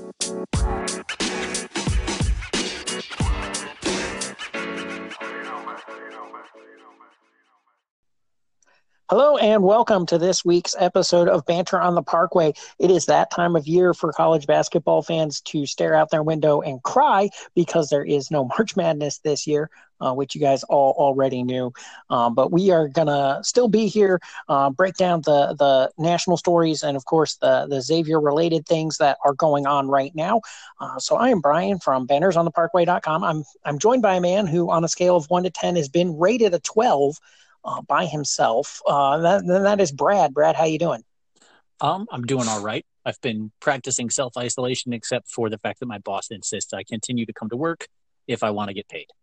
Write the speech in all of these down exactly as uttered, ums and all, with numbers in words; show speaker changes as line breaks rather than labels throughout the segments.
Hello and welcome to this week's episode of Banter on the Parkway. It is that time of year for college basketball fans to stare out their window and cry because there is no March Madness this year, uh, which you guys all already knew. Um, but we are going to still be here, uh, break down the, the national stories and, of course, the, the Xavier-related things that are going on right now. Uh, so I am Brian from banners on the parkway dot com. I'm, I'm joined by a man who, on a scale of one to ten, has been rated a twelve. Uh, by himself. Uh, that, that is Brad. Brad, how you doing?
Um, I'm doing all right. I've been practicing self-isolation except for the fact that my boss insists I continue to come to work if I want to get paid.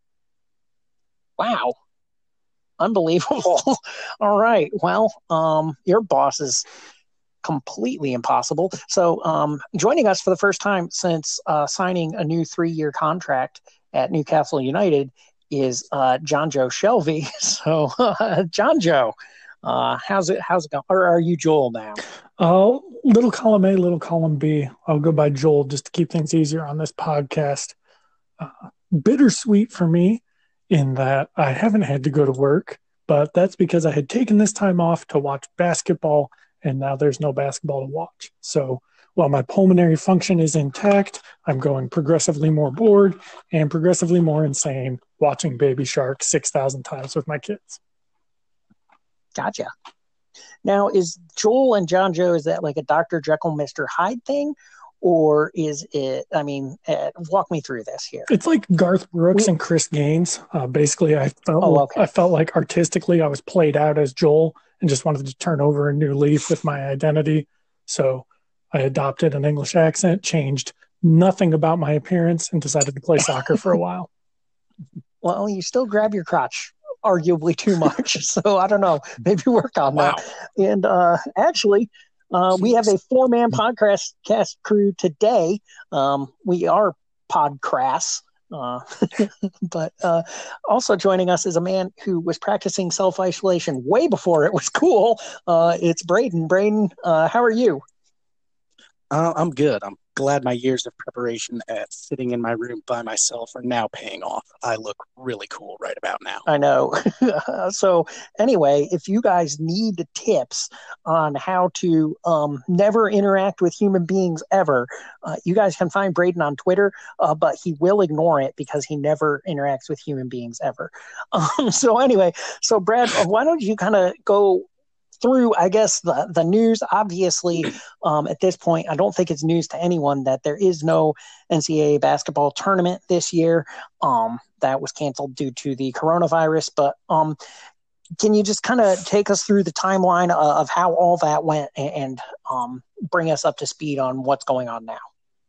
Wow. Unbelievable. All right. Well, um, your boss is completely impossible. So um, joining us for the first time since uh, signing a new three-year contract at Newcastle United is uh, John Joe Shelby. So, uh, John Joe, uh, how's it? How's it going? Or are you Joel now?
Uh, little column A, little column B. I'll go by Joel just to keep things easier on this podcast. Uh, bittersweet for me in that I haven't had to go to work, but that's because I had taken this time off to watch basketball, and now there's no basketball to watch. So while my pulmonary function is intact, I'm going progressively more bored and progressively more insane watching Baby Shark six thousand times with my kids.
Gotcha. Now, is Joel and John Joe, is that like a Doctor Jekyll, Mister Hyde thing? Or is it, I mean, uh, walk me through this here.
It's like Garth Brooks we, and Chris Gaines. Uh, basically, I felt,
oh, okay.
I felt like artistically I was played out as Joel and just wanted to turn over a new leaf with my identity. So I adopted an English accent, changed nothing about my appearance, and decided to play soccer for a while.
Well, you still grab your crotch arguably too much. So I don't know, maybe work on
wow.
that. And uh, actually, uh, we have a four-man podcast cast crew today. Um, we are Podcrass. Uh, but uh, also joining us is a man who was practicing self-isolation way before it was cool. Uh, it's Braden. Braden, uh, how are you?
Uh, I'm good. I'm glad my years of preparation at sitting in my room by myself are now paying off. I look really cool right about now.
I know. So anyway, if you guys need tips on how to um, never interact with human beings ever, uh, you guys can find Braden on Twitter, uh, but he will ignore it because he never interacts with human beings ever. Um, so anyway, so Brad, why don't you kind of go through, I guess, the, the news. Obviously, um, at this point, I don't think it's news to anyone that there is no N C double A basketball tournament this year. Um, that was canceled due to the coronavirus. But um, can you just kind of take us through the timeline of, of how all that went and, and um, bring us up to speed on what's going on now?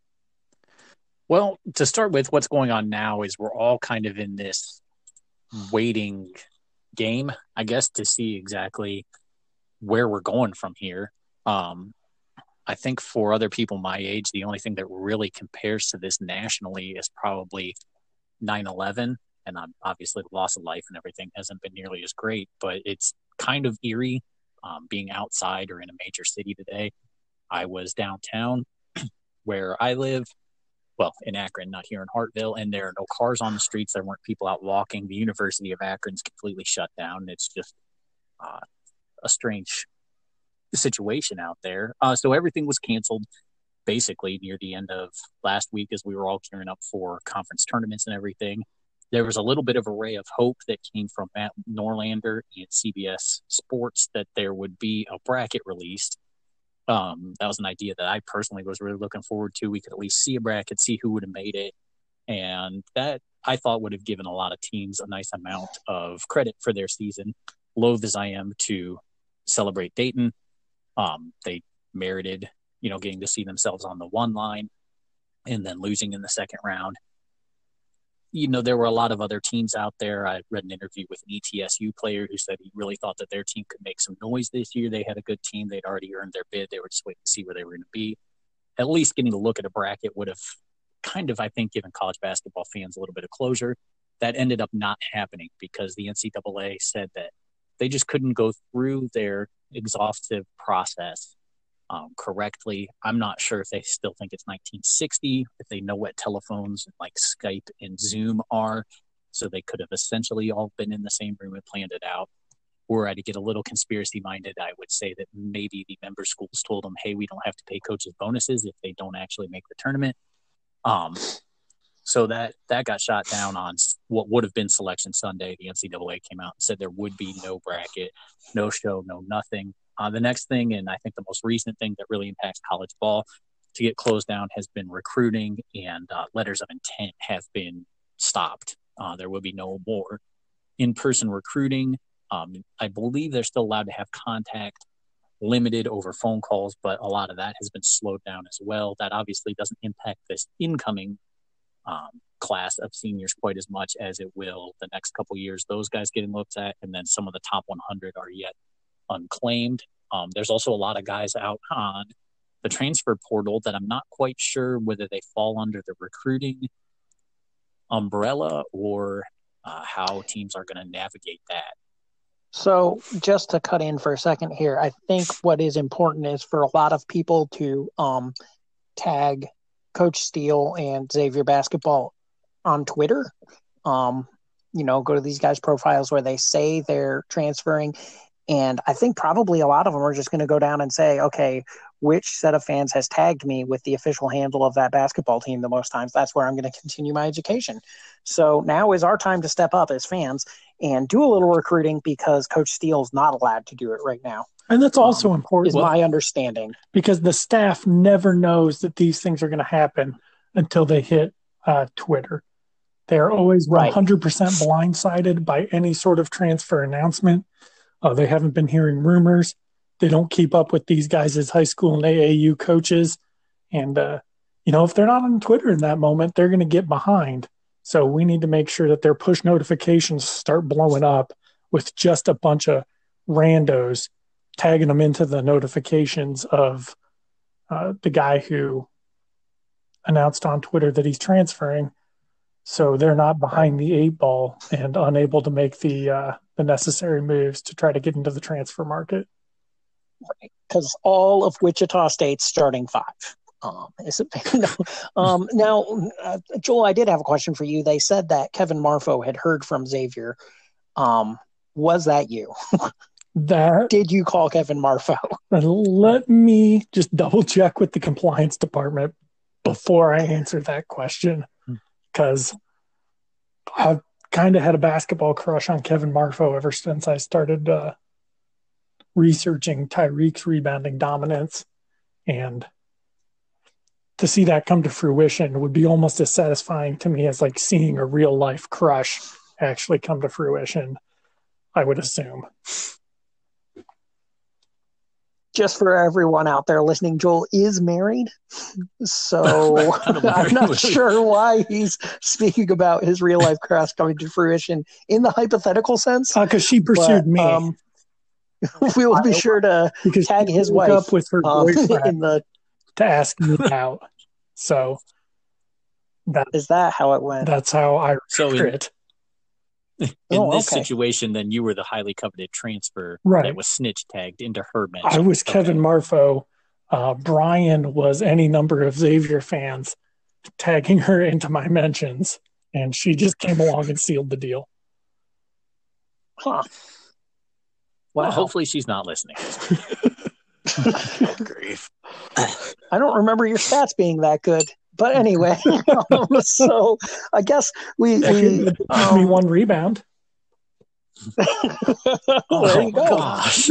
Well, to start with, what's going on now is we're all kind of in this waiting game, I guess, to see exactly where we're going from here. Um, I think for other people my age, the only thing that really compares to this nationally is probably nine eleven. And obviously the loss of life and everything hasn't been nearly as great, but it's kind of eerie um, being outside or in a major city today. I was downtown where I live, well, in Akron, not here in Hartville, and there are no cars on the streets. There weren't people out walking. The University of Akron's completely shut down. It's just uh, a strange situation out there. Uh, so everything was canceled basically near the end of last week as we were all gearing up for conference tournaments and everything. There was a little bit of a ray of hope that came from Matt Norlander and C B S Sports that there would be a bracket released. Um, that was an idea that I personally was really looking forward to. We could at least see a bracket, see who would have made it. And that I thought would have given a lot of teams a nice amount of credit for their season. Loath as I am to celebrate Dayton. Um, they merited, you know, getting to see themselves on the one line and then losing in the second round. You know, there were a lot of other teams out there. I read an interview with an E T S U player who said he really thought that their team could make some noise this year. They had a good team. They'd already earned their bid. They were just waiting to see where they were going to be. At least getting to look at a bracket would have kind of, I think, given college basketball fans a little bit of closure. That ended up not happening because the N C double A said that they just couldn't go through their exhaustive process um, correctly. I'm not sure if they still think it's nineteen sixty, if they know what telephones like Skype and Zoom are. So they could have essentially all been in the same room and planned it out. Were I to get a little conspiracy minded, I would say that maybe the member schools told them, hey, we don't have to pay coaches bonuses if they don't actually make the tournament. Um, so that, that got shot down on what would have been Selection Sunday. The N C double A came out and said there would be no bracket, no show, no nothing. Uh, the next thing, and I think the most recent thing that really impacts college ball to get closed down, has been recruiting, and uh, letters of intent have been stopped. Uh, there will be no more in-person recruiting. Um, I believe they're still allowed to have contact limited over phone calls, but a lot of that has been slowed down as well. That obviously doesn't impact this incoming um, class of seniors quite as much as it will the next couple years. Those guys getting looked at, and then some of the top one hundred are yet unclaimed. Um, there's also a lot of guys out on the transfer portal that I'm not quite sure whether they fall under the recruiting umbrella or uh, how teams are going to navigate that.
So just to cut in for a second here, I think what is important is for a lot of people to um, tag Coach Steele and Xavier Basketball on Twitter. Um, you know, go to these guys' profiles where they say they're transferring. And I think probably a lot of them are just going to go down and say, okay, which set of fans has tagged me with the official handle of that basketball team the most times? That's where I'm going to continue my education. So now is our time to step up as fans and do a little recruiting, because Coach Steele's not allowed to do it right now.
And that's also um, important.
Is my understanding.
Because the staff never knows that these things are going to happen until they hit uh, Twitter. They're always one hundred percent right. blindsided by any sort of transfer announcement. Uh, they haven't been hearing rumors. They don't keep up with these guys as high school and A A U coaches. And, uh, you know, if they're not on Twitter in that moment, they're going to get behind. So we need to make sure that their push notifications start blowing up with just a bunch of randos tagging them into the notifications of uh, the guy who announced on Twitter that he's transferring. So they're not behind the eight ball and unable to make the uh, the necessary moves to try to get into the transfer market.
Right, because all of Wichita State's starting five. Um, is it, no. um, now, uh, Joel, I did have a question for you. They said that Kevin Marfo had heard from Xavier. Um, was that you?
That
did you call Kevin Marfo?
Let me just double check with the compliance department before I answer that question, because I've kind of had a basketball crush on Kevin Marfo ever since I started uh, researching Tyreek's rebounding dominance, and to see that come to fruition would be almost as satisfying to me as like seeing a real life crush actually come to fruition, I would assume.
Just for everyone out there listening, Joel is married, so I'm not sure why he's speaking about his real life crush coming to fruition in the hypothetical sense.
Because uh, she pursued
but,
me.
Um, we will be sure to
because
tag his wife
up with her
um,
boyfriend
in the
to ask me out. So
that is that how it went.
That's how I
so in,
it.
In
oh,
this
okay.
situation, then you were the highly coveted transfer
right.
that was snitch tagged into her mention.
I was
okay.
Kevin Marfo. Uh, Brian was any number of Xavier fans tagging her into my mentions, and she just came along and sealed the deal.
Huh.
Well, wow. Hopefully she's not listening.
Grief.
I don't remember your stats being that good. But anyway, um, so I guess we, we
um, me one rebound.
Oh, there you go.
Gosh.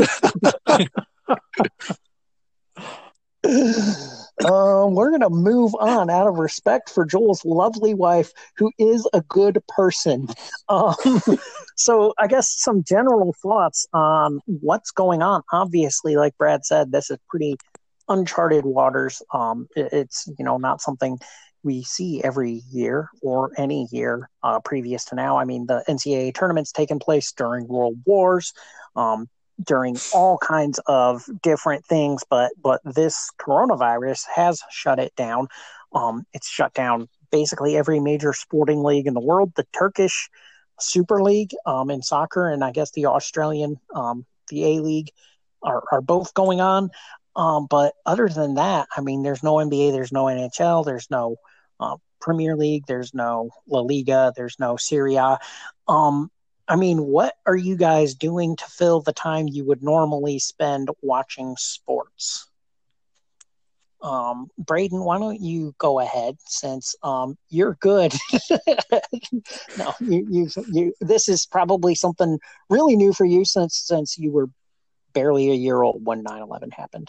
um, we're gonna move on out of respect for Joel's lovely wife, who is a good person. Um, so I guess some general thoughts on what's going on. Obviously, like Brad said, this is pretty uncharted waters. Um, it, it's, you know, not something we see every year or any year uh, previous to now. I mean, the N C double A tournament's taken place during world wars, um, during all kinds of different things, but but this coronavirus has shut it down. Um, it's shut down basically every major sporting league in the world. The Turkish Super League um, in soccer, and I guess the Australian, um, the A League, are, are both going on. Um, but other than that, I mean, there's no N B A, there's no N H L, there's no uh, Premier League, there's no La Liga, there's no Serie A. Um, I mean, what are you guys doing to fill the time you would normally spend watching sports? Um, Braden, why don't you go ahead since um, you're good? no, you, you, you. This is probably something really new for you since since you were barely a year old when nine eleven happened.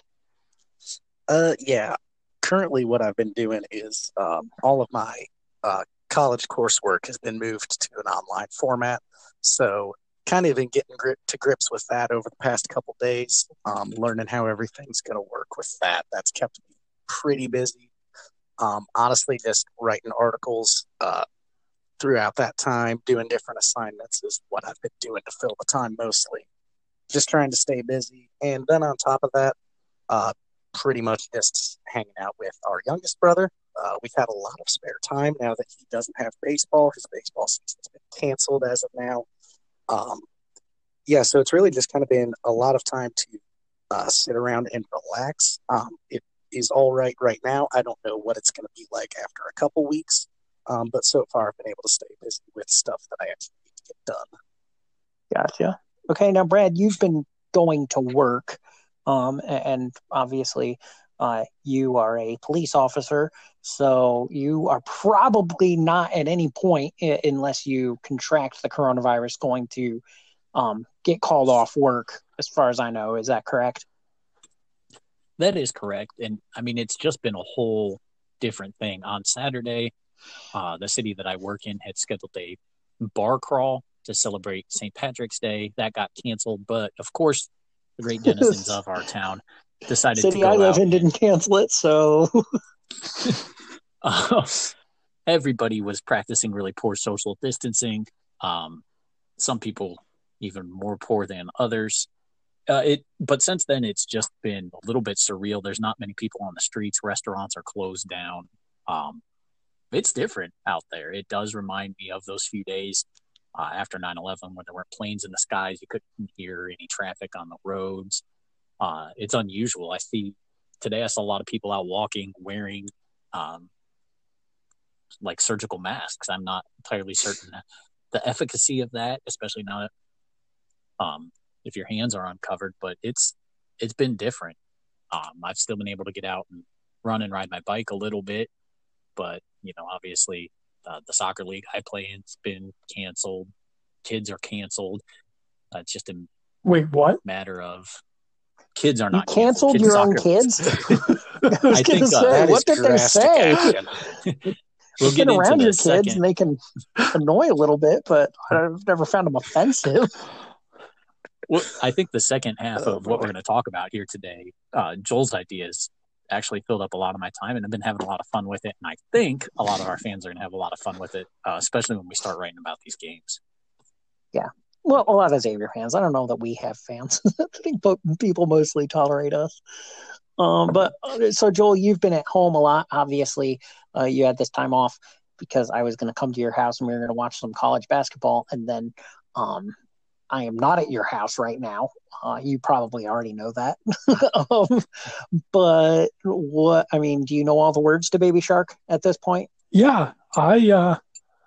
Uh, yeah. Currently, what I've been doing is um, all of my uh, college coursework has been moved to an online format. So, kind of been getting grip to grips with that over the past couple days, um, learning how everything's going to work with that. That's kept me pretty busy. Um, honestly, just writing articles uh, throughout that time, doing different assignments is what I've been doing to fill the time mostly. Just trying to stay busy. And then on top of that, uh, pretty much just hanging out with our youngest brother. Uh, we've had a lot of spare time now that he doesn't have baseball. His baseball season's been canceled as of now. Um, yeah, so it's really just kind of been a lot of time to uh, sit around and relax. Um, it is all right right now. I don't know what it's going to be like after a couple weeks, um, but so far I've been able to stay busy with stuff that I actually need to get done.
Gotcha. Okay, now Brad, you've been going to work, um, and obviously uh, you are a police officer, so you are probably not at any point, unless you contract the coronavirus, going to um, get called off work, as far as I know. Is that correct?
That is correct. And I mean, it's just been a whole different thing. On Saturday, uh, the city that I work in had scheduled a bar crawl to celebrate Saint Patrick's Day. That got canceled. But of course, the great denizens of our town decided
city
to go
I live
out
in didn't cancel it. So
uh, everybody was practicing really poor social distancing. Um, some people even more poor than others. Uh, it, but since then, it's just been a little bit surreal. There's not many people on the streets. Restaurants are closed down. Um, it's different out there. It does remind me of those few days uh, after nine eleven when there weren't planes in the skies. You couldn't hear any traffic on the roads. Uh, it's unusual. I see today, I saw a lot of people out walking wearing um, like surgical masks. I'm not entirely certain the efficacy of that, especially now that um, if your hands are uncovered, but it's it's been different. Um, I've still been able to get out and run and ride my bike a little bit, but you know, obviously, uh, the soccer league I play in's been canceled. Kids are canceled. Uh, it's just a
Wait, what?
matter of kids are
you
not
canceled
kids
your own
soccer-
kids. I was
I
going
think,
to
uh,
say,
That
what
is
did they
drastic
say?
action.
We'll
I've
get
been
into
around
the
your kids,
second.
and they can annoy a little bit, but I've never found them offensive.
Well, I think the second half
Oh,
of what
boy.
we're going to talk about here today, uh, Joel's ideas actually filled up a lot of my time, and I've been having a lot of fun with it. And I think a lot of our fans are going to have a lot of fun with it, uh, especially when we start writing about these games.
Yeah. Well, a lot of Xavier fans. I don't know that we have fans. I think po- people mostly tolerate us. Um, but uh, so, Joel, you've been at home a lot. Obviously, uh, you had this time off because I was going to come to your house and we were going to watch some college basketball. And then um, I am not at your house right now. Uh, you probably already know that. um, but what, I mean, do you know all the words to Baby Shark at this point?
Yeah, I uh,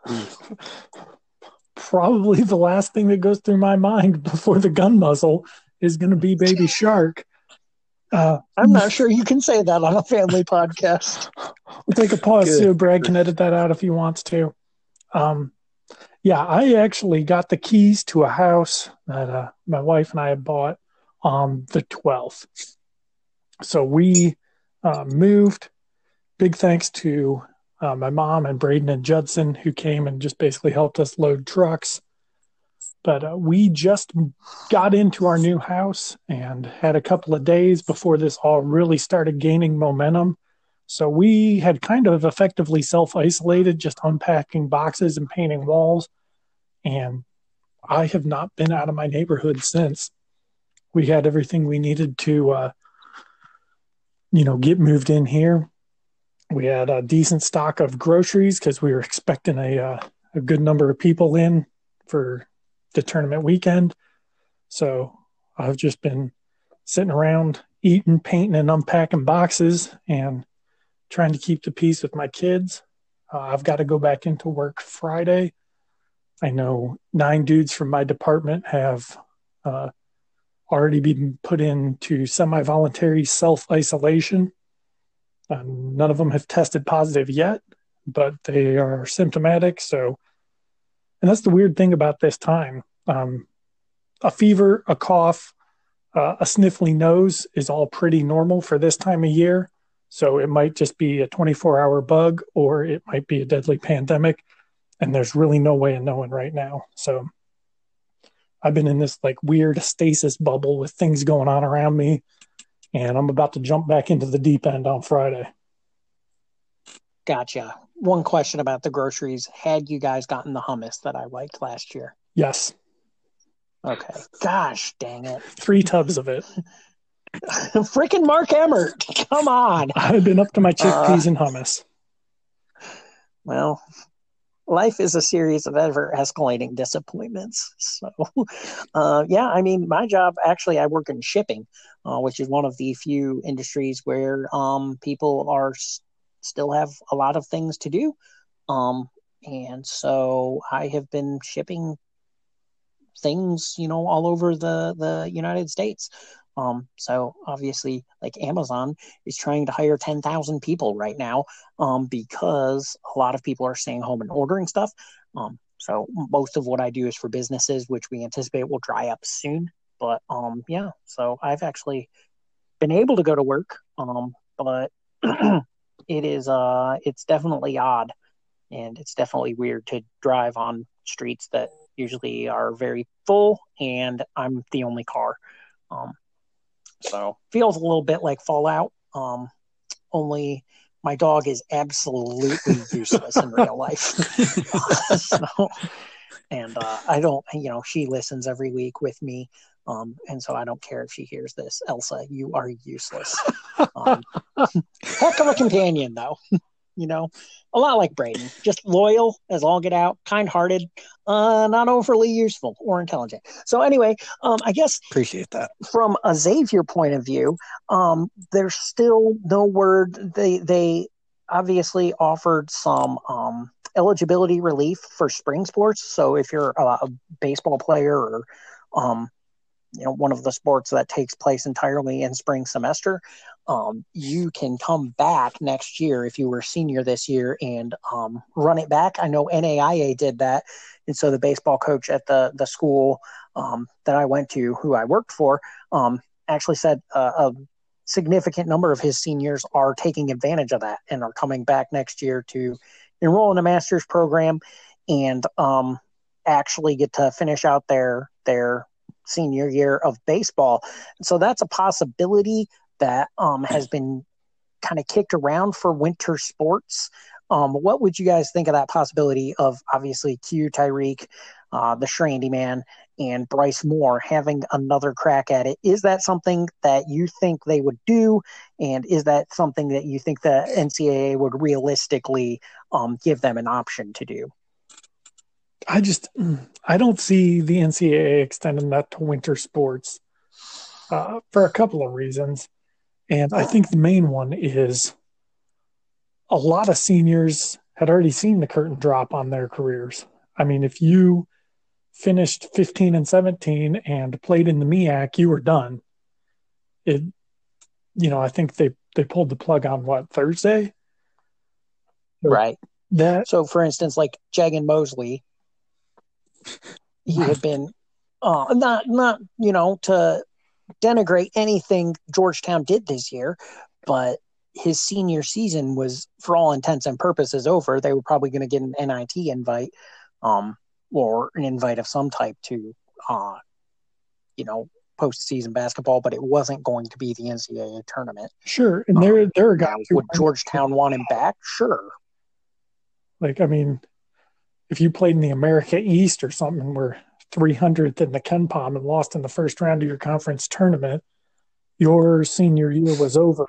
probably the last thing that goes through my mind before the gun muzzle is going to be Baby Shark. Uh,
I'm not sure you can say that on a family podcast.
We'll take a pause
Good.
too. Brad can edit that out if he wants to. Um, yeah, I actually got the keys to a house that uh, my wife and I had bought on the twelfth. So we uh, moved. Big thanks to uh, my mom and Braden and Judson, who came and just basically helped us load trucks. But uh, we just got into our new house and had a couple of days before this all really started gaining momentum. So we had kind of effectively self-isolated, just unpacking boxes and painting walls. And I have not been out of my neighborhood since. We had everything we needed to, uh, you know, get moved in here. We had a decent stock of groceries because we were expecting a, uh, a good number of people in for the tournament weekend. So I've just been sitting around eating, painting, and unpacking boxes and trying to keep the peace with my kids. Uh, I've got to go back into work Friday. I know nine dudes from my department have uh, already been put into semi-voluntary self-isolation. Uh, none of them have tested positive yet, but they are symptomatic. So, and that's the weird thing about this time. Um, a fever, a cough, uh, a sniffly nose is all pretty normal for this time of year. So it might just be a twenty-four hour bug, or it might be a deadly pandemic. And there's really no way of knowing right now. So I've been in this like weird stasis bubble with things going on around me, and I'm about to jump back into the deep end on Friday.
Gotcha. One question about the groceries. Had you guys gotten the hummus that I liked last year?
Yes.
Okay. Gosh, dang it.
Three tubs of it.
Freaking Mark Emmert. Come on.
I've been up to my chickpeas uh, and hummus.
Well, life is a series of ever escalating disappointments. So, uh, yeah, I mean, my job, actually, I work in shipping, uh, which is one of the few industries where um, people are s- still have a lot of things to do. Um, and so I have been shipping things, you know, all over the, the United States. Um, so obviously, like Amazon is trying to hire ten thousand people right now um, because a lot of people are staying home and ordering stuff. Um, so most of what I do is for businesses, which we anticipate will dry up soon. But um, yeah, so I've actually been able to go to work, um, but it is uh, it's definitely odd, and it's definitely weird to drive on streets that usually are very full, and I'm the only car. Um, So feels a little bit like Fallout, um, only my dog is absolutely useless in real life. so, and uh, I don't, you know, she listens every week with me. Um, and so I don't care if she hears this. Elsa, you are useless. Um, heck of a companion, though. You know, a lot like Braden, just loyal as all get out, kind-hearted, uh, not overly useful or intelligent. So anyway, um, I guess
appreciate that.
From a Xavier point of view, um, there's still no word. They they obviously offered some um, eligibility relief for spring sports. So if you're a, a baseball player or um, you know, one of the sports that takes place entirely in spring semester, um, you can come back next year if you were a senior this year and um, run it back. I know N A I A did that. And so the baseball coach at the, the school um, that I went to, who I worked for, um, actually said uh, a significant number of his seniors are taking advantage of that and are coming back next year to enroll in a master's program and um, actually get to finish out their their senior year of baseball. So that's a possibility that um, has been kind of kicked around for winter sports. Um, what would you guys think of that possibility of obviously Q, Tyreek, uh, the Shrandy man, and Bryce Moore having another crack at it? Is that something that you think they would do? And is that something that you think the N C double A would realistically um, give them an option to do?
I just, I don't see the N C double A extending that to winter sports uh, for a couple of reasons. And I think the main one is a lot of seniors had already seen the curtain drop on their careers. I mean, if you finished fifteen and seventeen and played in the M E A C, you were done. It, you know, I think they, they pulled the plug on what, Thursday?
Right.
That.
So for instance, like Jagan Mosley, he had been uh, not, not, you know, to denigrate anything Georgetown did this year, but his senior season was, for all intents and purposes, over. They were probably going to get an N I T invite, um, or an invite of some type to, uh, you know, postseason basketball, but it wasn't going to be the N C double A tournament.
Sure, and there, um, there are guys.
Would Georgetown want him back? Sure.
Like, I mean, if you played in the America East or something and were three hundredth in the KenPom and lost in the first round of your conference tournament, your senior year was over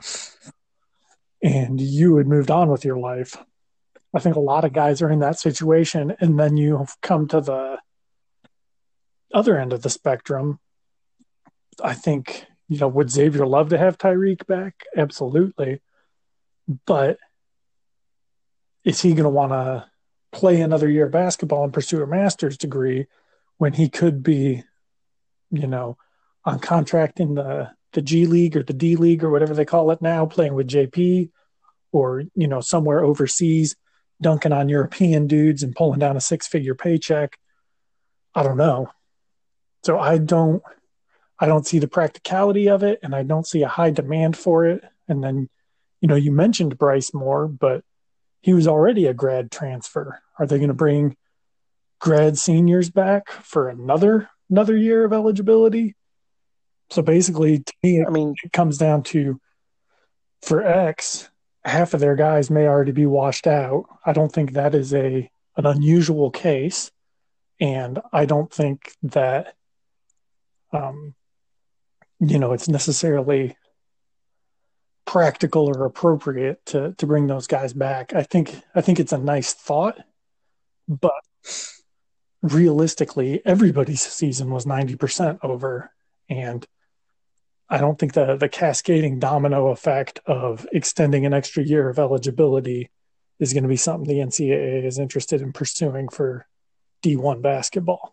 and you had moved on with your life. I think a lot of guys are in that situation, and then you come to the other end of the spectrum. I think you know, would Xavier love to have Tyreek back? Absolutely. But is he going to want to play another year of basketball and pursue a master's degree when he could be, you know, on contract in the, the G League or the D League or whatever they call it now, playing with J P, or, you know, somewhere overseas, dunking on European dudes and pulling down a six-figure paycheck? I don't know. So I don't I don't see the practicality of it, and I don't see a high demand for it. And then, you know, you mentioned Bryce Moore, but he was already a grad transfer. Are they going to bring grad seniors back for another another year of eligibility? So basically, to me,
I mean,
it comes down to, for X, half of their guys may already be washed out. I don't think that is a an unusual case, and I don't think that um, you know, it's necessarily practical or appropriate to to bring those guys back. I think I think it's a nice thought, but realistically, everybody's season was ninety percent over, and I don't think the the cascading domino effect of extending an extra year of eligibility is going to be something the N C double A is interested in pursuing for D one basketball.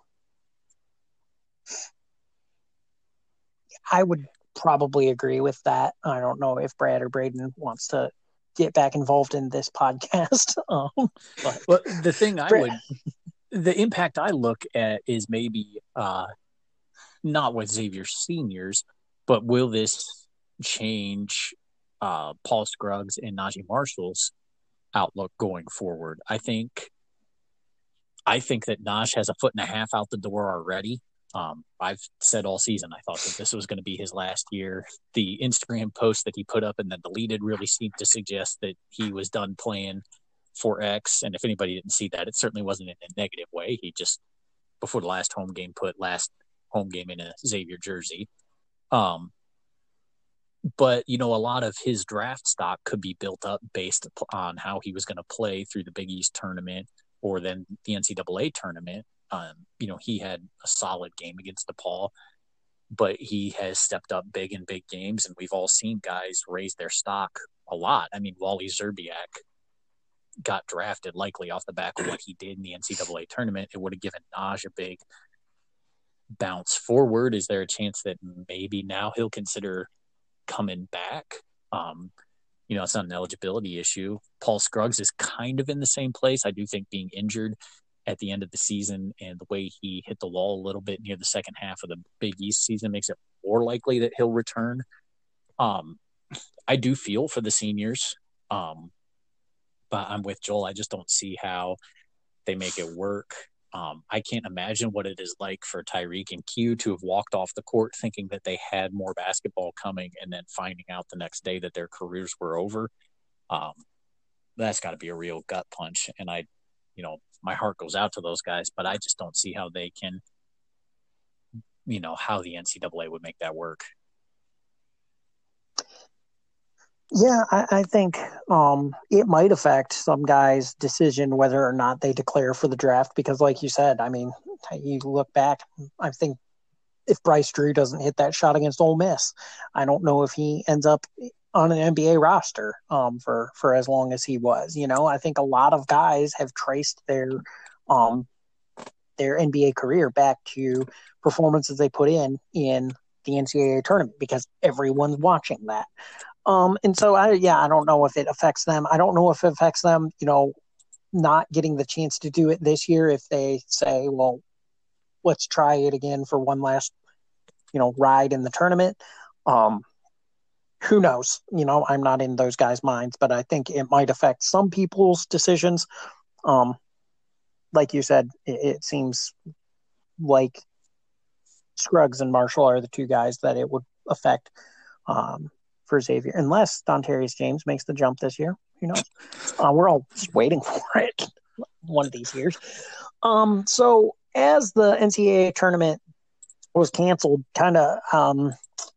I would probably agree with that. I don't know if Brad or Braden wants to get back involved in this podcast. Um, but
Well, the thing I
Brad,
would, the impact I look at is maybe uh, not with Xavier seniors, but will this change uh, Paul Scruggs and Najee Marshall's outlook going forward? I think, I think that Naj has a foot and a half out the door already. Um, I've said all season I thought that this was going to be his last year. The Instagram post that he put up and then deleted really seemed to suggest that he was done playing for X. And if anybody didn't see that, it certainly wasn't in a negative way. He just, before the last home game, put last home game in a Xavier jersey. Um, but, you know, a lot of his draft stock could be built up based on how he was going to play through the Big East tournament or then the N C double A tournament. Um, you know, he had a solid game against DePaul, but he has stepped up big in big games, and we've all seen guys raise their stock a lot. I mean, Wally Zerbiak got drafted likely off the back of what he did in the N C double A tournament. It would have given Naj a big bounce forward. Is there a chance that maybe now he'll consider coming back? Um, you know, it's not an eligibility issue. Paul Scruggs is kind of in the same place. I do think being injured at the end of the season and the way he hit the wall a little bit near the second half of the Big East season makes it more likely that he'll return. Um, I do feel for the seniors, um, but I'm with Joel. I just don't see how they make it work. Um, I can't imagine what it is like for Tyreek and Q to have walked off the court thinking that they had more basketball coming and then finding out the next day that their careers were over. Um, that's got to be a real gut punch. And I, you know, my heart goes out to those guys, but I just don't see how they can, you know, how the N C double A would make that work.
yeah, I, I think um, it might affect some guys' decision whether or not they declare for the draft because, like you said, I mean, you look back, I think if Bryce Drew doesn't hit that shot against Ole Miss, I don't know if he ends up on an N B A roster um, for, for as long as he was. You know, I think a lot of guys have traced their um, their N B A career back to performances they put in in the N C double A tournament because everyone's watching that. Um, and so, I yeah, I don't know if it affects them. I don't know if it affects them, you know, not getting the chance to do it this year if they say, well, let's try it again for one last, you know, ride in the tournament. Um, who knows? You know, I'm not in those guys' minds, but I think it might affect some people's decisions. Um, like you said, it, it seems like Scruggs and Marshall are the two guys that it would affect um, for Xavier, unless Dontarius James makes the jump this year. Who knows? Uh, we're all just waiting for it one of these years. Um, so as the N C double A tournament was canceled, kind of, um,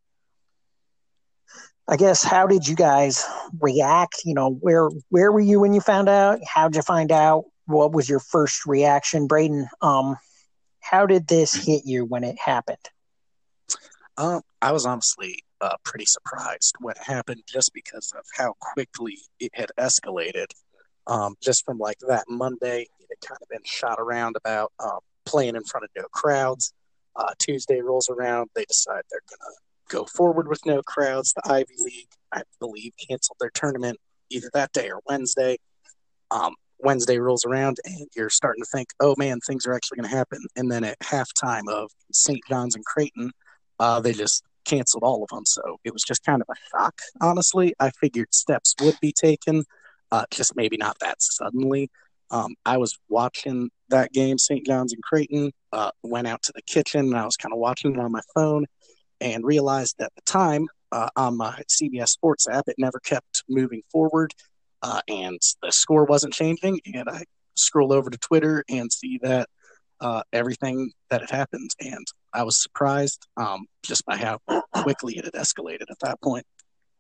I guess, how did you guys react? You know, where where were you when you found out? How'd you find out? What was your first reaction, Braden? Um, how did this hit you when it happened?
Um, I was honestly uh, pretty surprised when it happened, just because of how quickly it had escalated. Um, just from like that Monday, it had kind of been shot around about um, playing in front of no crowds. Uh, Tuesday rolls around, they decide they're going to go forward with no crowds. The Ivy League, I believe, canceled their tournament either that day or Wednesday. Um, Wednesday rolls around, and you're starting to think, oh, man, things are actually going to happen. And then at halftime of Saint John's and Creighton, uh, they just canceled all of them. So it was just kind of a shock, honestly. I figured steps would be taken, uh, just maybe not that suddenly. Um, I was watching that game, Saint John's and Creighton, uh, went out to the kitchen, and I was kind of watching it on my phone and realized at the time uh, on my C B S Sports app, it never kept moving forward, uh, and the score wasn't changing. And I scroll over to Twitter and see that uh, everything that had happened, and I was surprised um, just by how quickly it had escalated at that point.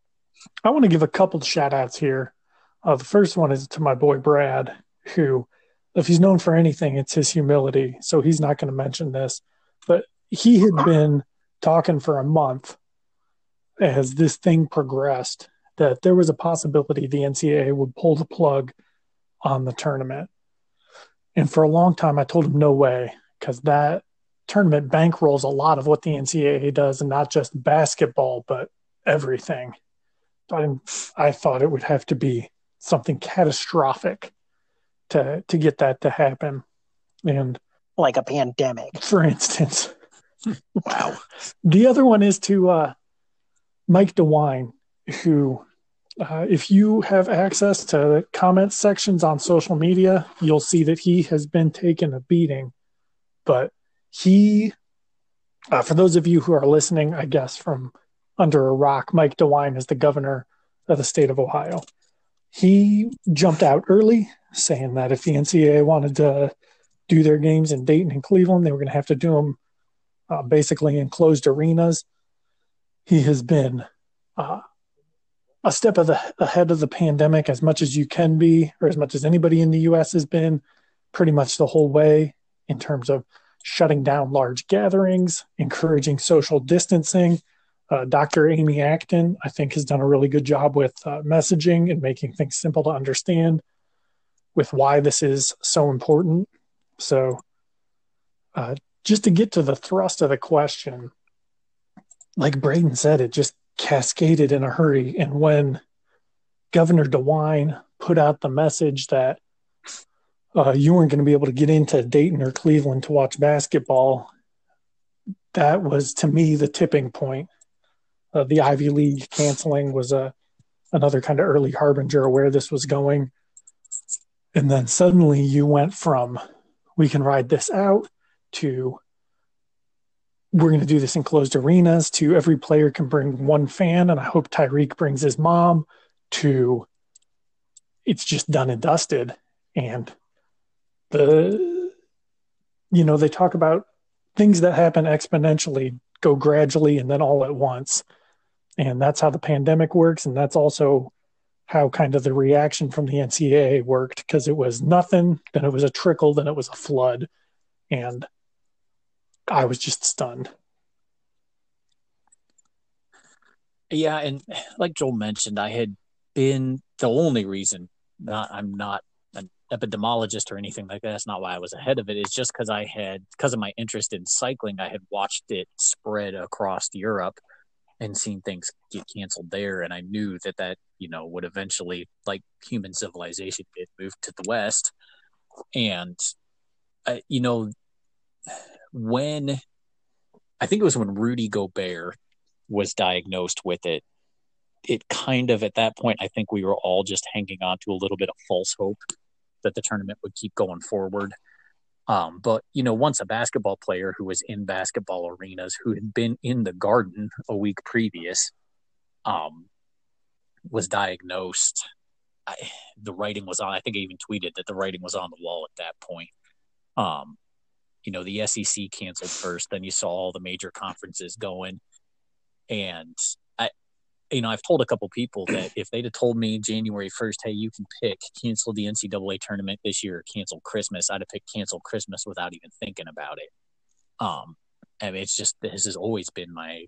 I want to give a couple shout outs here. Uh, the first one is to my boy Brad, who, if he's known for anything, it's his humility. So he's not going to mention this, but he had been talking for a month as this thing progressed that there was a possibility the N C double A would pull the plug on the tournament. And for a long time, I told him no way, because that tournament bankrolls a lot of what the N C double A does, and not just basketball, but everything. I, I thought it would have to be something catastrophic to to get that to happen. And
like a pandemic,
for instance.
Wow.
The other one is to uh, Mike DeWine, who, uh, if you have access to the comment sections on social media, you'll see that he has been taking a beating. But he, uh, for those of you who are listening, I guess, from under a rock, Mike DeWine is the governor of the state of Ohio. He jumped out early, saying that if the N C double A wanted to do their games in Dayton and Cleveland, they were going to have to do them uh, basically in closed arenas. He has been uh, a step of the, ahead of the pandemic as much as you can be, or as much as anybody in the U S has been, pretty much the whole way, in terms of shutting down large gatherings, encouraging social distancing. Uh, Doctor Amy Acton, I think, has done a really good job with uh, messaging and making things simple to understand with why this is so important. So uh, just to get to the thrust of the question, like Braden said, it just cascaded in a hurry. And when Governor DeWine put out the message that uh, you weren't going to be able to get into Dayton or Cleveland to watch basketball, that was, to me, the tipping point. Uh, the Ivy League canceling was a, another kind of early harbinger of where this was going. And then suddenly you went from, we can ride this out, to we're going to do this in closed arenas, to every player can bring one fan, and I hope Tyreek brings his mom, to it's just done and dusted. And the, you know, they talk about things that happen exponentially go gradually and then all at once. And that's how the pandemic works. And that's also how kind of the reaction from the N C double A worked, because it was nothing, then it was a trickle, then it was a flood. And I was just stunned.
Yeah, and like Joel mentioned, I had been the only reason not I'm not an epidemiologist or anything like that. That's not why I was ahead of it. It's just because I had, because of my interest in cycling, I had watched it spread across Europe and seen things get canceled there. And I knew that that, you know, would eventually, like human civilization, get moved to the West. And, uh, you know, when, I think it was when Rudy Gobert was diagnosed with it, it kind of, at that point, I think we were all just hanging on to a little bit of false hope that the tournament would keep going forward. Um, but, you know, once a basketball player who was in basketball arenas, who had been in the Garden a week previous, um, was diagnosed, I, the writing was on, I think I even tweeted that the writing was on the wall at that point. Um, you know, the S E C canceled first, then you saw all the major conferences going. And I, you know, I've told a couple people that if they'd have told me January first, hey, you can pick cancel the N C double A tournament this year or cancel Christmas, I'd have picked cancel Christmas without even thinking about it. Um, I mean, it's just, this has always been my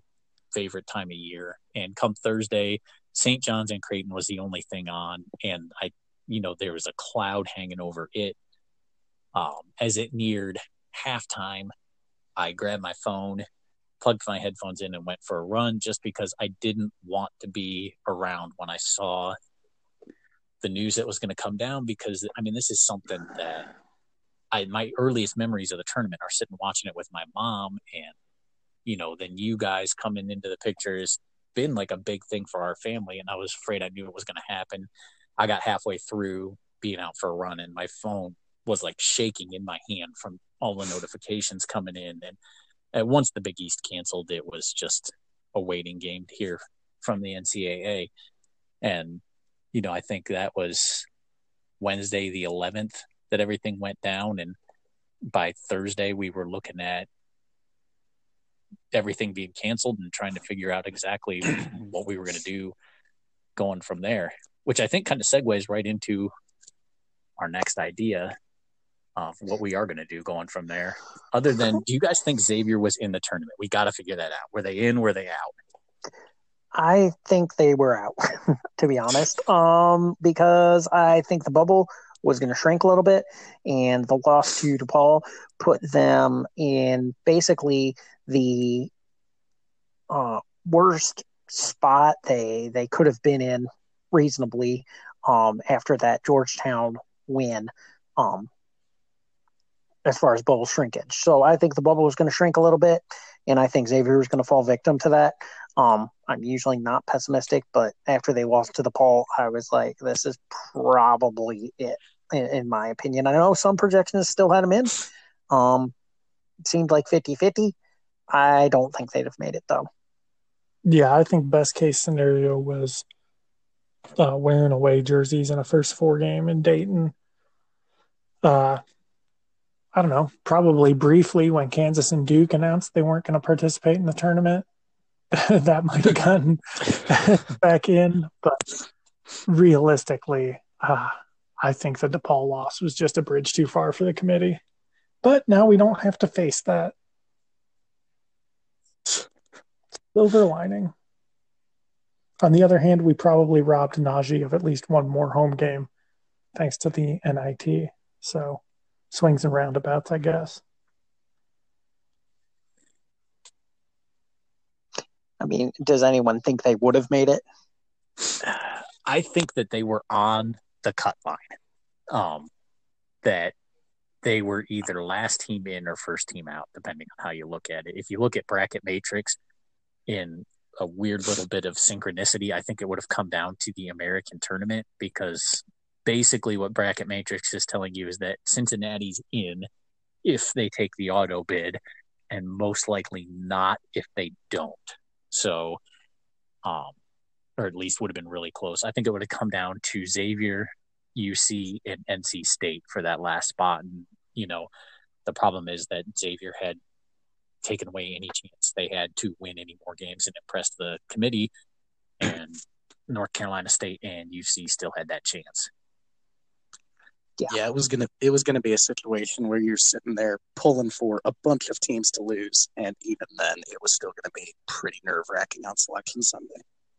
favorite time of year. And come Thursday, Saint John's and Creighton was the only thing on. And I, you know, there was a cloud hanging over it. Um, as it neared halftime, I grabbed my phone, plugged my headphones in, and went for a run just because I didn't want to be around when I saw the news that was going to come down. Because, I mean, this is something that I, my earliest memories of the tournament are sitting watching it with my mom, and, you know, then you guys coming into the picture has been like a big thing for our family. And I was afraid I knew it was going to happen. I got halfway through being out for a run and my phone was like shaking in my hand from all the notifications coming in. And at once the Big East canceled, it was just a waiting game to hear from the N C double A. And, you know, I think that was Wednesday the eleventh that everything went down. And by Thursday, we were looking at everything being canceled and trying to figure out exactly what we were going to do going from there, which I think kind of segues right into our next idea of what we are going to do going from there. Other than, do you guys think Xavier was in the tournament? We got to figure that out. Were they in? Were they out?
I think they were out, to be honest, um, because I think the bubble was going to shrink a little bit, and the loss to DePaul put them in basically the uh, worst spot they they could have been in reasonably um, after that Georgetown win um, as far as bubble shrinkage. So I think the bubble was going to shrink a little bit, and I think Xavier was going to fall victim to that. Um, I'm usually not pessimistic, but after they lost to DePaul, I was like, this is probably it, in, in my opinion. I know some projections still had them in. Um, it seemed like fifty-fifty. I don't think they'd have made it, though.
Yeah, I think best case scenario was uh, wearing away jerseys in a first four game in Dayton. Uh, I don't know, probably briefly when Kansas and Duke announced they weren't going to participate in the tournament. That might have gotten back in, but realistically, uh, I think the DePaul loss was just a bridge too far for the committee. But now we don't have to face that. Silver lining. On the other hand, we probably robbed Najee of at least one more home game thanks to the N I T. So swings and roundabouts, I guess.
I mean, does anyone think they would have made it?
I think that they were on the cut line. Um, that they were either last team in or first team out, depending on how you look at it. If you look at bracket matrix in a weird little bit of synchronicity, I think it would have come down to the American tournament, because basically what bracket matrix is telling you is that Cincinnati's in if they take the auto bid, and most likely not if they don't. So, um, or at least would have been really close. I think it would have come down to Xavier, U C, and N C State for that last spot. And, you know, the problem is that Xavier had taken away any chance they had to win any more games and impress the committee, and North Carolina State and U C still had that chance.
Yeah, yeah it was gonna it was gonna be a situation where you're sitting there pulling for a bunch of teams to lose, and even then, it was still gonna be pretty nerve wracking on Selection Sunday.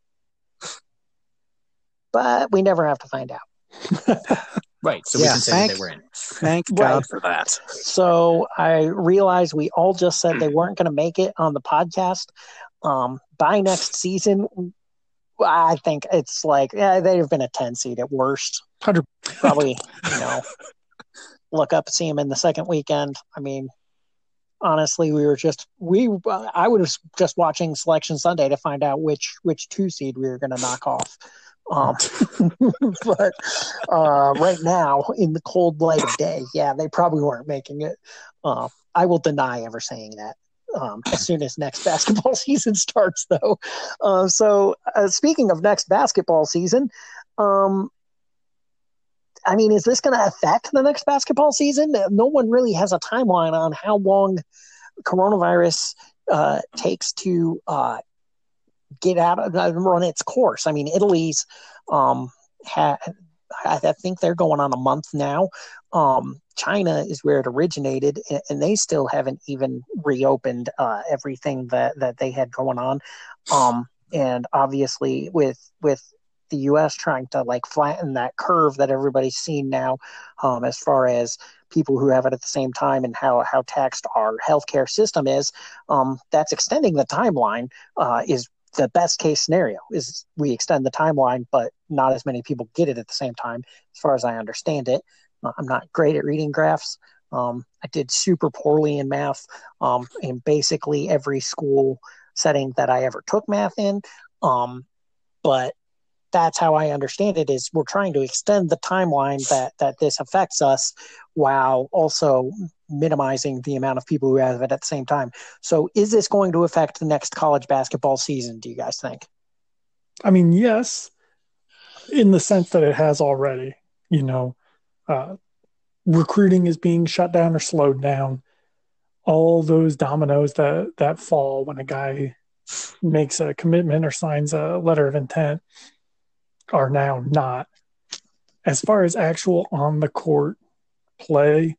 But we never have to find out.
Right, so
yeah,
we can say
thank,
that they were in.
Thank
Right.
God for that.
So I realize we all just said they weren't going to make it on the podcast. Um, by next season, I think it's like, yeah, they'd have been a ten seed at worst.
one hundred
Probably, you know, look up, see them in the second weekend. I mean, honestly, we were just, we, I was just watching Selection Sunday to find out which, which two seed we were going to knock off. Um, but uh, right now, in the cold light of day, yeah, they probably weren't making it. Uh, I will deny ever saying that um, as soon as next basketball season starts, though. Uh, so, uh, speaking of next basketball season, um, I mean, is this going to affect the next basketball season? No one really has a timeline on how long coronavirus uh, takes to uh, get out of uh, run its course. I mean, Italy's um, had I, I think they're going on a month now. Um, China is where it originated, and, and they still haven't even reopened uh, everything that, that they had going on. Um, and obviously, with with the U S trying to like flatten that curve that everybody's seen now, um, as far as people who have it at the same time and how, how taxed our healthcare system is, um, that's extending the timeline uh, is the best case scenario is we extend the timeline, but not as many people get it at the same time, as far as I understand it. I'm not great at reading graphs. Um, I did super poorly in math um, in basically every school setting that I ever took math in. Um, but that's how I understand it is we're trying to extend the timeline that, that this affects us while also minimizing the amount of people who have it at the same time. So is this going to affect the next college basketball season, do you guys think?
I mean, yes, in the sense that it has already, you know, uh, recruiting is being shut down or slowed down. All those dominoes that, that fall when a guy makes a commitment or signs a letter of intent are now not. As far as actual on the court play,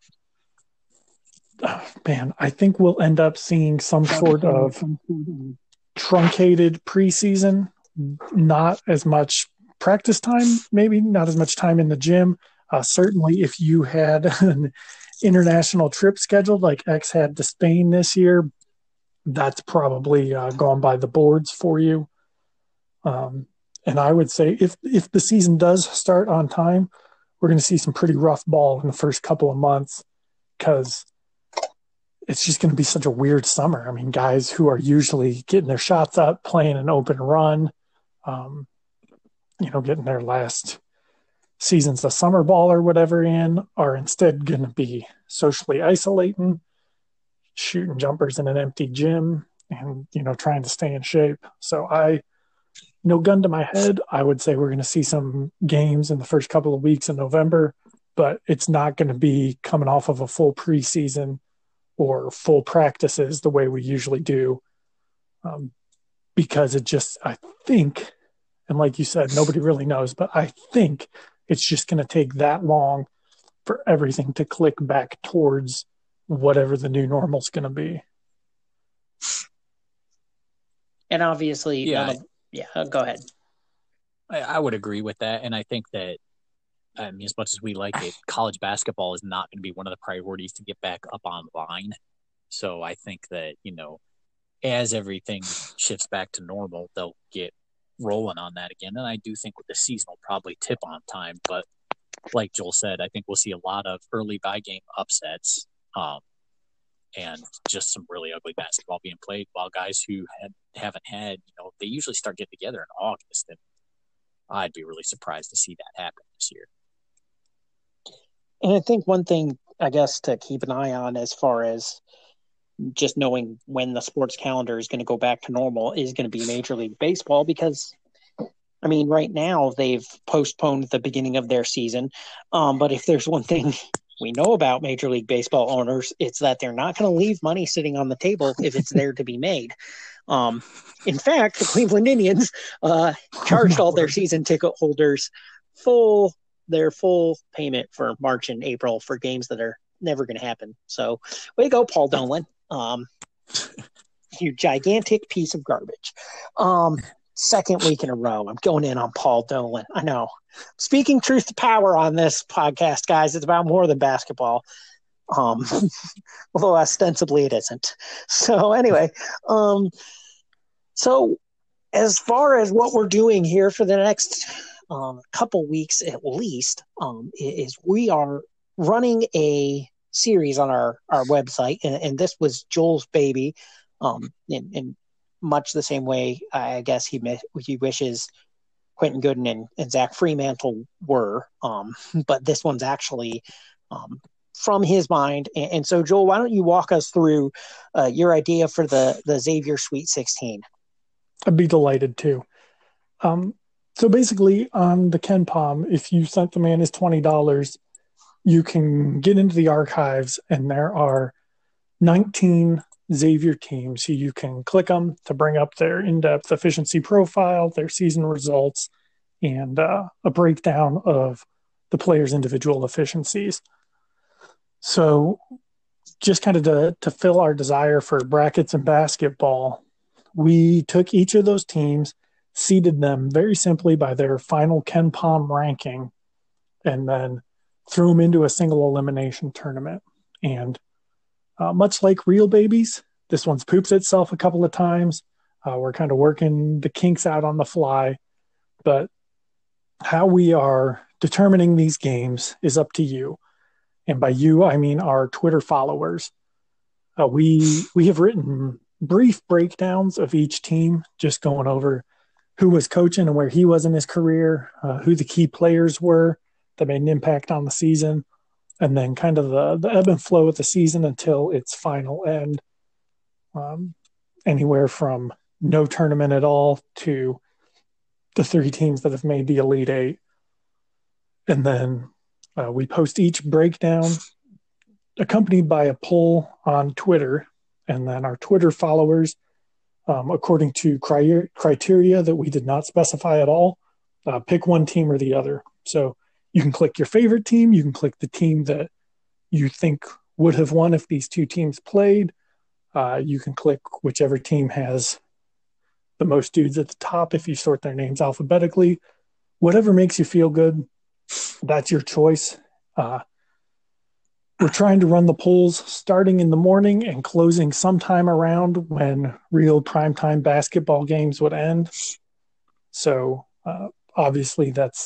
oh, man, I think we'll end up seeing some sort of truncated preseason, not as much practice time, maybe not as much time in the gym. Uh, certainly, if you had an international trip scheduled like X had to Spain this year, that's probably uh, gone by the boards for you. Um, And I would say if if the season does start on time, we're going to see some pretty rough ball in the first couple of months because it's just going to be such a weird summer. I mean, guys who are usually getting their shots up, playing an open run, um, you know, getting their last seasons of summer ball or whatever in, are instead going to be socially isolating, shooting jumpers in an empty gym, and, you know, trying to stay in shape. So I – no gun to my head, I would say we're going to see some games in the first couple of weeks in November, but it's not going to be coming off of a full preseason or full practices the way we usually do, um, because it just, I think, and like you said, nobody really knows, but I think it's just going to take that long for everything to click back towards whatever the new normal is going to be.
And obviously,
yeah,
none of, yeah, go ahead.
I, I would agree with that. And I think that, I mean, as much as we like it, college basketball is not going to be one of the priorities to get back up online. So I think that, you know, as everything shifts back to normal, they'll get rolling on that again. And I do think with the season will probably tip on time. But like Joel said, I think we'll see a lot of early bye game upsets um, and just some really ugly basketball being played, while guys who had, haven't had, you know, they usually start getting together in August. And I'd be really surprised to see that happen this year.
And I think one thing, I guess, to keep an eye on as far as just knowing when the sports calendar is going to go back to normal is going to be Major League Baseball, because, I mean, right now they've postponed the beginning of their season. Um, but if there's one thing we know about Major League Baseball owners, it's that they're not going to leave money sitting on the table if it's there to be made. Um, in fact, the Cleveland Indians uh, charged all their season ticket holders full their full payment for March and April for games that are never going to happen. So way to go, Paul Dolan. Um, you gigantic piece of garbage. Um, second week in a row, I'm going in on Paul Dolan. I know. Speaking truth to power on this podcast, guys, it's about more than basketball. Um, although ostensibly it isn't. So anyway, um, so as far as what we're doing here for the next um, couple weeks at least, um, is we are running a series on our, our website, and, and this was Joel's baby, um, in, in much the same way I guess he he wishes Quentin Gooden and, and Zach Fremantle were, um, but this one's actually um, from his mind. And, and so, Joel, why don't you walk us through uh, your idea for the the Xavier Sweet sixteen?
I'd be delighted to. Um, so basically, on the KenPom, if you sent the man his twenty dollars, you can get into the archives, and there are nineteen Xavier teams who you can click them to bring up their in-depth efficiency profile, their season results, and uh, a breakdown of the players' individual efficiencies. So just kind of to, to fill our desire for brackets in basketball, we took each of those teams, seeded them very simply by their final KenPom ranking, and then threw them into a single elimination tournament. And uh, much like Real Babies, this one's pooped itself a couple of times. Uh, we're kind of working the kinks out on the fly, but how we are determining these games is up to you. And by you, I mean our Twitter followers. Uh, we we have written brief breakdowns of each team, just going over who was coaching and where he was in his career, uh, who the key players were that made an impact on the season, and then kind of the, the ebb and flow of the season until its final end. Um, anywhere from no tournament at all to the three teams that have made the Elite Eight. And then uh, we post each breakdown accompanied by a poll on Twitter. And then our Twitter followers, um, according to cri- criteria that we did not specify at all, uh, pick one team or the other. So you can click your favorite team. You can click the team that you think would have won if these two teams played. Uh, you can click whichever team has the most dudes at the top if you sort their names alphabetically. Whatever makes you feel good, that's your choice. Uh, we're trying to run the polls starting in the morning and closing sometime around when real primetime basketball games would end. So uh, obviously that's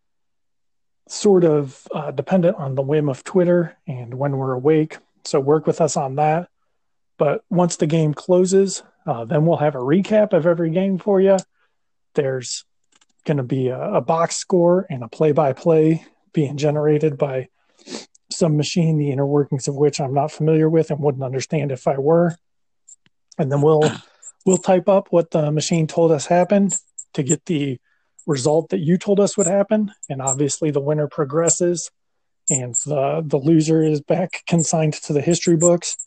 sort of uh, dependent on the whim of Twitter and when we're awake. So work with us on that. But once the game closes, uh, then we'll have a recap of every game for you. There's going to be a, a box score and a play-by-play being generated by some machine, the inner workings of which I'm not familiar with and wouldn't understand if I were. And then we'll we'll type up what the machine told us happened to get the result that you told us would happen. And obviously the winner progresses and the, the loser is back consigned to the history books.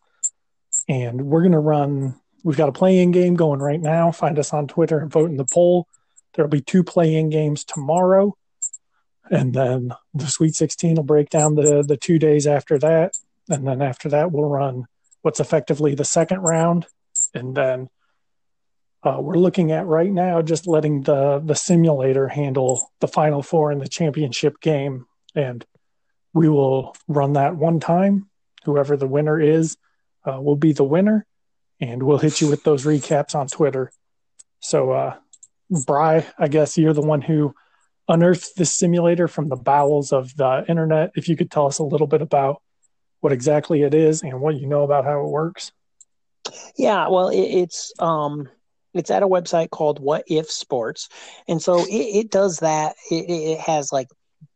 And we're going to run, we've got a play-in game going right now. Find us on Twitter and vote in the poll. There'll be two play-in games tomorrow. And then the Sweet sixteen will break down the, the two days after that. And then after that, we'll run what's effectively the second round. And then uh, we're looking at right now just letting the, the simulator handle the Final Four in the championship game. And we will run that one time. Whoever the winner is, Uh, will be the winner, and we'll hit you with those recaps on Twitter. So, uh, Bri, I guess you're the one who unearthed this simulator from the bowels of the internet. If you could tell us a little bit about what exactly it is and what you know about how it works.
Yeah, well, it, it's um, it's at a website called What If Sports, and so it, it does that. It, it has like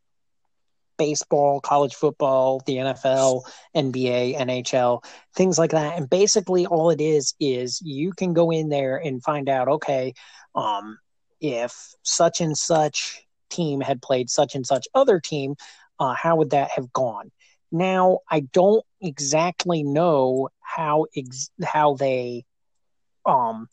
baseball, college football, the N F L, N B A, N H L, things like that. And basically all it is, is you can go in there and find out, okay, um, if such and such team had played such and such other team, uh, how would that have gone? Now, I don't exactly know how, ex- how they um,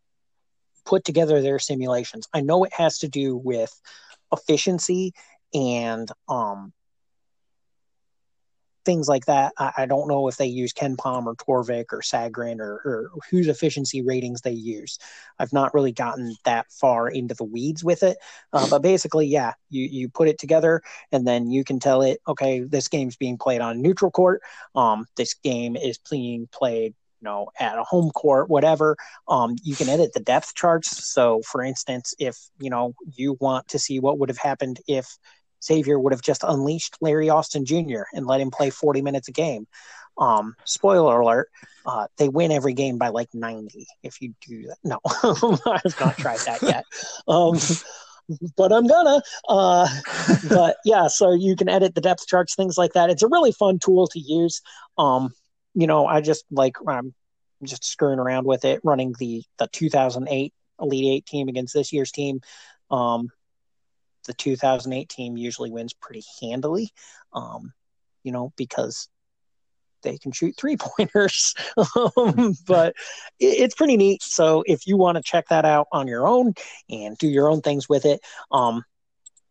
put together their simulations. I know it has to do with efficiency and um, things like that. I, I don't know if they use KenPom or Torvik or Sagarin or, or whose efficiency ratings they use. I've not really gotten that far into the weeds with it. Uh, but basically, yeah, you, you put it together and then you can tell it, okay, this game's being played on a neutral court. Um, this game is being played you know, at a home court, whatever. Um, you can edit the depth charts. So, for instance, if, you know, you want to see what would have happened if Xavier would have just unleashed Larry Austin Junior and let him play forty minutes a game. Um, spoiler alert, uh, they win every game by like ninety if you do that. No, I've not tried that yet. Um, but I'm gonna. Uh, but, yeah, so you can edit the depth charts, things like that. It's a really fun tool to use. Um, You know, I just like I'm just screwing around with it, running the the two thousand eight Elite Eight team against this year's team. Um, the two thousand eight team usually wins pretty handily, um, you know, because they can shoot three pointers. um, but it, it's pretty neat. So if you want to check that out on your own and do your own things with it, um,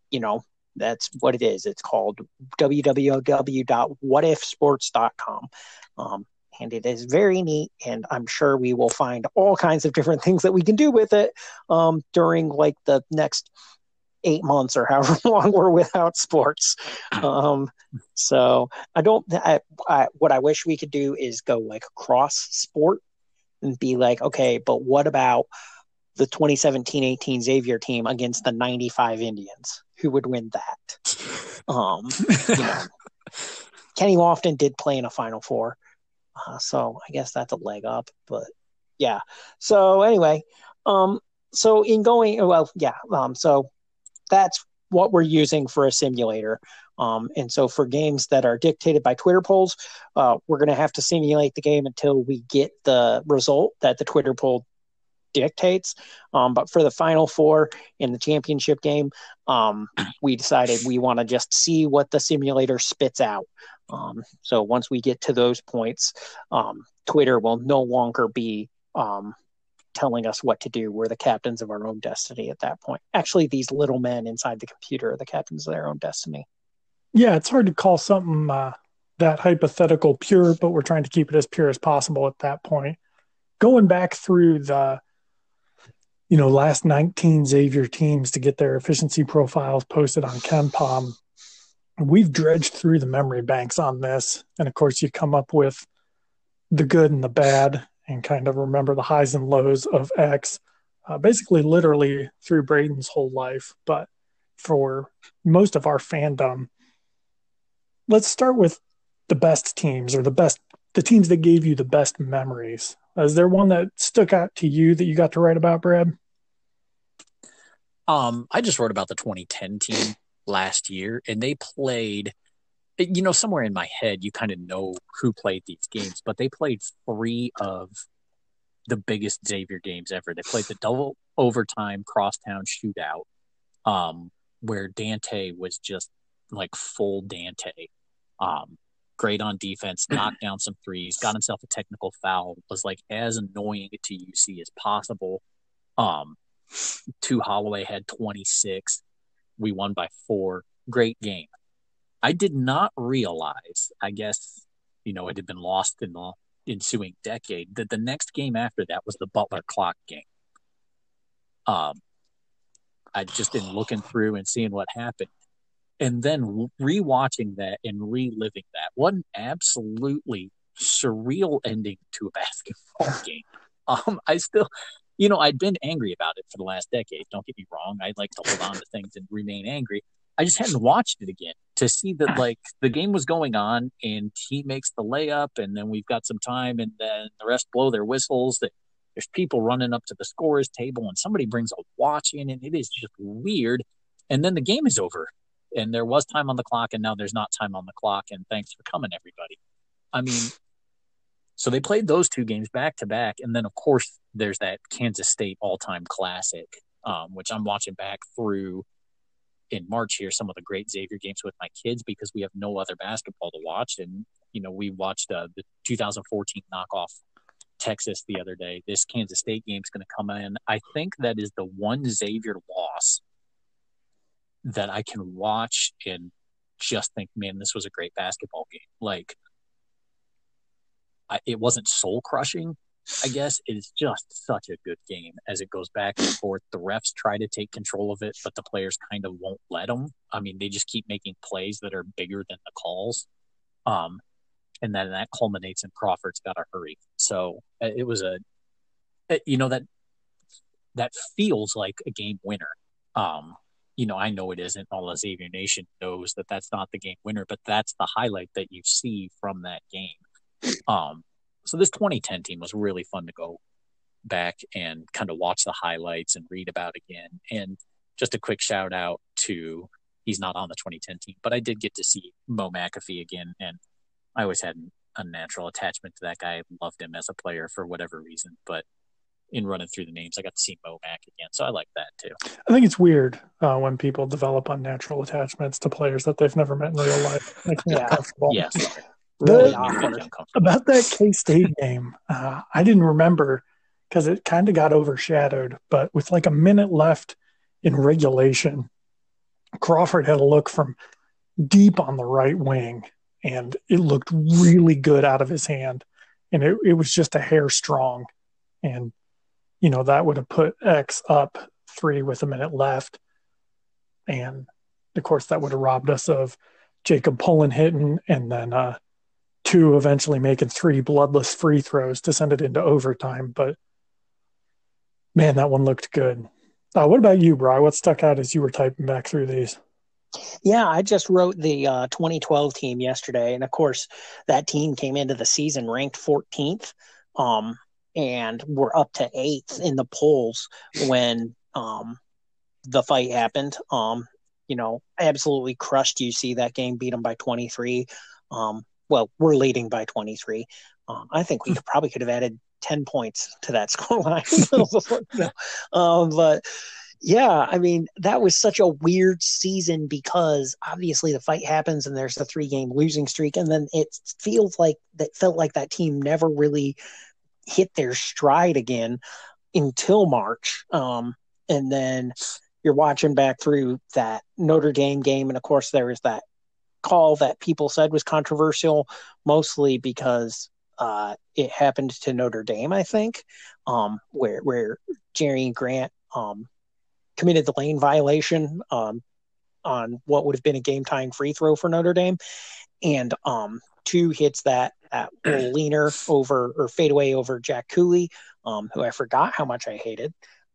you know, that's what it is. It's called w w w dot what if sports dot com. Um, and it is very neat, and I'm sure we will find all kinds of different things that we can do with it um, during like the next eight months or however long we're without sports. Um, so I don't, I, I, what I wish we could do is go like cross sport and be like, okay, but what about the twenty seventeen eighteen Xavier team against the ninety-five Indians? Who would win that? Um, you know, Kenny Lofton did play in a Final Four. Uh, so I guess that's a leg up, but yeah. So anyway, um, so in going, well, yeah. Um, so that's what we're using for a simulator. Um, and so for games that are dictated by Twitter polls, uh, we're going to have to simulate the game until we get the result that the Twitter poll dictates. Um, but for the Final Four in the championship game, um, we decided we want to just see what the simulator spits out. Um, so once we get to those points, um, Twitter will no longer be um, telling us what to do. We're the captains of our own destiny at that point. Actually, these little men inside the computer are the captains of their own destiny.
Yeah, it's hard to call something uh, that hypothetical pure, but we're trying to keep it as pure as possible at that point. Going back through the you know, last nineteen Xavier teams to get their efficiency profiles posted on KenPom, we've dredged through the memory banks on this. And of course, you come up with the good and the bad and kind of remember the highs and lows of X, uh, basically literally through Braden's whole life. But for most of our fandom, let's start with the best teams or the best, the teams that gave you the best memories. Is there one that stuck out to you that you got to write about, Brad?
Um, I just wrote about the twenty ten team last year, and they played, you know, somewhere in my head, you kind of know who played these games, but they played three of the biggest Xavier games ever. They played the double overtime crosstown shootout, um, where Dante was just like full Dante. Um, great on defense, knocked down some threes, got himself a technical foul, was like as annoying to U C as possible. Um, two Holloway had twenty-six. We won by four. Great game. I did not realize, I guess, you know, it had been lost in the ensuing decade, that the next game after that was the Butler clock game. Um, I just been looking through and seeing what happened. And then rewatching that and reliving that. What an absolutely surreal ending to a basketball game. Um, I still, you know, I'd been angry about it for the last decade. Don't get me wrong. I like to hold on to things and remain angry. I just hadn't watched it again to see that, like, the game was going on and he makes the layup and then we've got some time and then the rest blow their whistles. That there's people running up to the scorer's table and somebody brings a watch in and it is just weird. And then the game is over. And there was time on the clock, and now there's not time on the clock. And thanks for coming, everybody. I mean, so they played those two games back to back. And then, of course, there's that Kansas State all-time classic, um, which I'm watching back through in March here, some of the great Xavier games with my kids because we have no other basketball to watch. And, you know, we watched uh, the two thousand fourteen knockoff Texas the other day. This Kansas State game is going to come in. I think that is the one Xavier loss that I can watch and just think, man, this was a great basketball game. Like, I, it wasn't soul crushing, I guess. It's just such a good game as it goes back and forth. The refs try to take control of it, but the players kind of won't let them. I mean, they just keep making plays that are bigger than the calls. Um, and then that culminates in Crawford's got to hurry. So it was a, you know, that, that feels like a game winner. Um, You know, I know it isn't. All of Xavier Nation knows that that's not the game winner, but that's the highlight that you see from that game. Um, so this twenty ten team was really fun to go back and kind of watch the highlights and read about again. And just a quick shout out to, he's not on the twenty ten team, but I did get to see Mo McAfee again. And I always had an unnatural attachment to that guy. I loved him as a player for whatever reason, but in running through the names, I got to see Mo Mac again. So I like that too.
I think it's weird uh, when people develop unnatural attachments to players that they've never met in real life. Makes me
Yeah.
uncomfortable.
Yeah.
Really
The-
awkward.
About that K-State game, uh, I didn't remember because it kind of got overshadowed, but with like a minute left in regulation, Crawford had a look from deep on the right wing, and it looked really good out of his hand. And it, it was just a hair strong. And, you know, that would have put X up three with a minute left. And, of course, that would have robbed us of Jacob Pullen hitting and then uh, two eventually making three bloodless free throws to send it into overtime. But, man, that one looked good. Uh, what about you, Bri? What stuck out as you were typing back through these?
Yeah, I just wrote the uh, twenty twelve team yesterday, and of course, that team came into the season ranked fourteenth, um, and we're up to eighth in the polls when um, the fight happened. Um, you know, absolutely crushed U C that game, beat them by twenty-three. Um, well, we're leading by twenty-three. Um, I think we could, probably could have added ten points to that scoreline. um, but yeah, I mean, that was such a weird season because obviously the fight happens and there's the three game losing streak. And then it feels like that felt like that team never really hit their stride again until March. Um, and then you're watching back through that Notre Dame game. And of course, there was that call that people said was controversial, mostly because uh, it happened to Notre Dame, I think, um, where, where Jerry Grant, um, committed the lane violation um, on what would have been a game-tying free throw for Notre Dame, and um, two hits that that little leaner over or fadeaway over Jack Cooley, um, who I forgot how much I hated.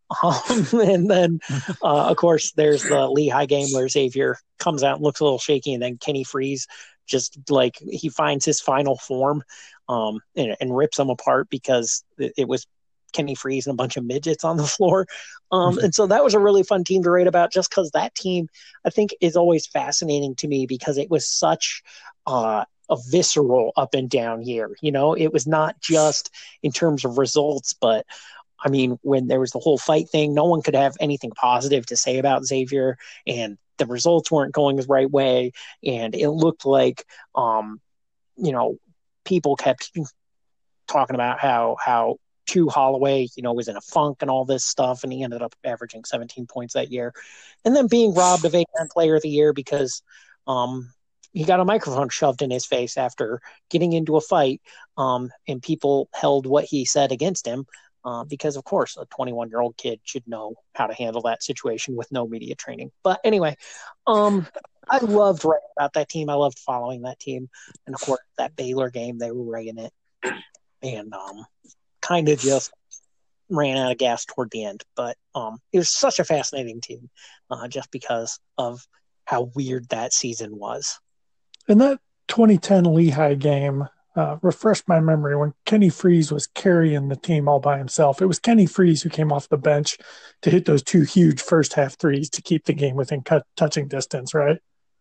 Um, and then, uh, of course, there's the Lehigh game where Xavier comes out and looks a little shaky, and then Kenny Freeze just like he finds his final form um, and, and rips them apart because it, it was Kenny Freeze and a bunch of midgets on the floor. Um, and so that was a really fun team to write about just because that team, I think, is always fascinating to me because it was such uh, a visceral up and down year. You know, it was not just in terms of results, but I mean, when there was the whole fight thing, no one could have anything positive to say about Xavier, and the results weren't going the right way. And it looked like, um, you know, people kept talking about how, how, Q Holloway, you know, was in a funk and all this stuff, and he ended up averaging seventeen points that year, and then being robbed of A ten Player of the Year because um, he got a microphone shoved in his face after getting into a fight, um, and people held what he said against him uh, because, of course, a twenty-one-year-old kid should know how to handle that situation with no media training. But anyway, um, I loved writing about that team. I loved following that team, and of course, that Baylor game, they were right in it, and um. kind of just ran out of gas toward the end. But um, it was such a fascinating team uh, just because of how weird that season was.
And that twenty ten Lehigh game uh, refreshed my memory when Kenny Freeze was carrying the team all by himself. It was Kenny Freeze who came off the bench to hit those two huge first half threes to keep the game within cut, touching distance, right?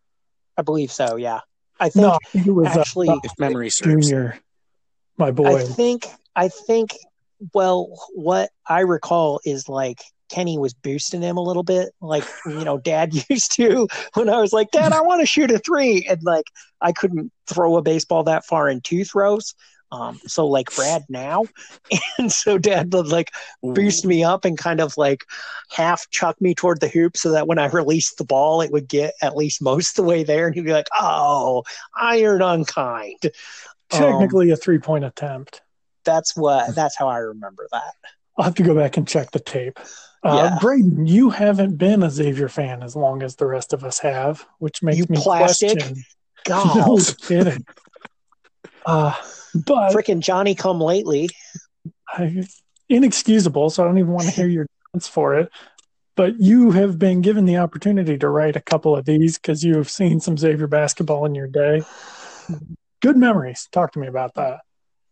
I believe so, yeah. I think,
no, I think it was
actually
uh,
if memory serves.
Junior, my boy.
I think I think well, what I recall is like Kenny was boosting him a little bit, like, you know, Dad used to when I was like, Dad, I want to shoot a three. And like, I couldn't throw a baseball that far in two throws. Um, so like Brad now. And so Dad would like boost me up and kind of like half chuck me toward the hoop so that when I released the ball, it would get at least most of the way there. And he'd be like, oh, iron unkind.
Technically um, a three-point attempt.
That's what, that's how I remember that.
I'll have to go back and check the tape. Uh, yeah. Braden, you haven't been a Xavier fan as long as the rest of us have, which makes
you
me
plastic?
question.
God.
No kidding. Uh, but
freaking Johnny come lately.
I, inexcusable, so I don't even want to hear your defense for it. But you have been given the opportunity to write a couple of these because you have seen some Xavier basketball in your day. Good memories. Talk to me about that.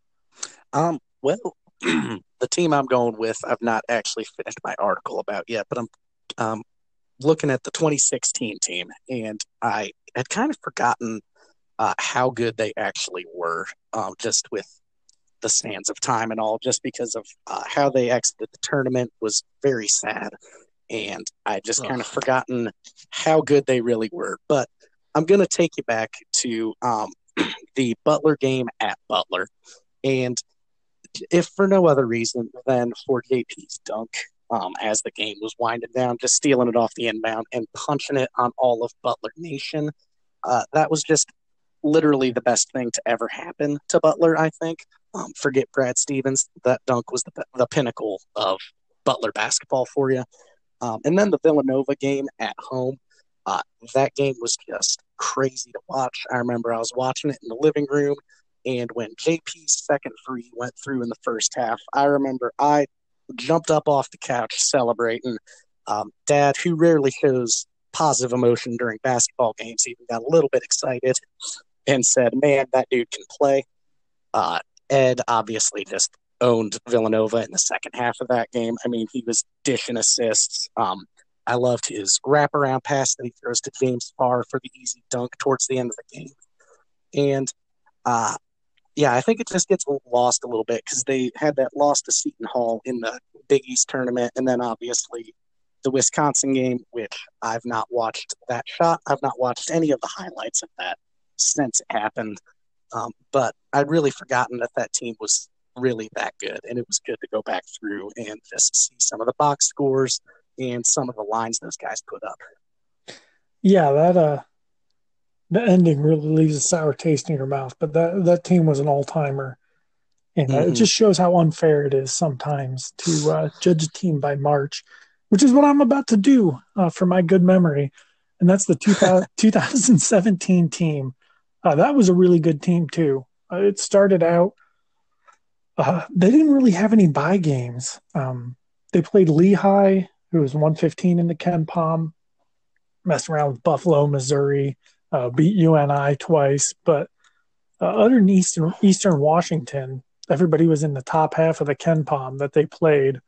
Um. Well, the team I'm going with, I've not actually finished my article about yet, but I'm um, looking at the twenty sixteen team, and I had kind of forgotten uh, how good they actually were, um, just with the sands of time and all, just because of uh, how they exited the tournament was very sad, and I just kind of forgotten how good they really were. But I'm going to take you back to um, the Butler game at Butler, and if for no other reason than for J P's dunk, um, as the game was winding down, just stealing it off the inbound and punching it on all of Butler Nation. Uh, that was just literally the best thing to ever happen to Butler, I think. Um, forget Brad Stevens. That dunk was the, the pinnacle of Butler basketball for you. Um, and then the Villanova game at home. Uh, that game was just crazy to watch. I remember I was watching it in the living room, and when J P's second three went through in the first half, I remember I jumped up off the couch celebrating. Um, Dad, who rarely shows positive emotion during basketball games, even got a little bit excited and said, man, that dude can play. Uh, Ed obviously just owned Villanova in the second half of that game. I mean, he was dishing assists. Um, I loved his wraparound pass that he throws to James Farr for the easy dunk towards the end of the game. And, uh, yeah, I think it just gets lost a little bit because they had that loss to Seton Hall in the Big East tournament, and then obviously the Wisconsin game, which I've not watched that shot. I've not watched any of the highlights of that since it happened. Um, but I'd really forgotten that that team was really that good, and it was good to go back through and just see some of the box scores and some of the lines those guys put up.
Yeah, that uh, the ending really leaves a sour taste in your mouth. But that that team was an all timer, and uh,
Mm-hmm.
it just shows how unfair it is sometimes to uh, judge a team by March, which is what I'm about to do uh, for my good memory, and that's the two thousand, twenty seventeen team. Uh, that was a really good team too. Uh, it started out. Uh, they didn't really have any bye games. Um, they played Lehigh, who was one fifteen in the Ken Palm, messed around with Buffalo, Missouri, uh, beat U N I twice. But uh, other than Eastern, Eastern Washington, everybody was in the top half of the Ken Palm that they played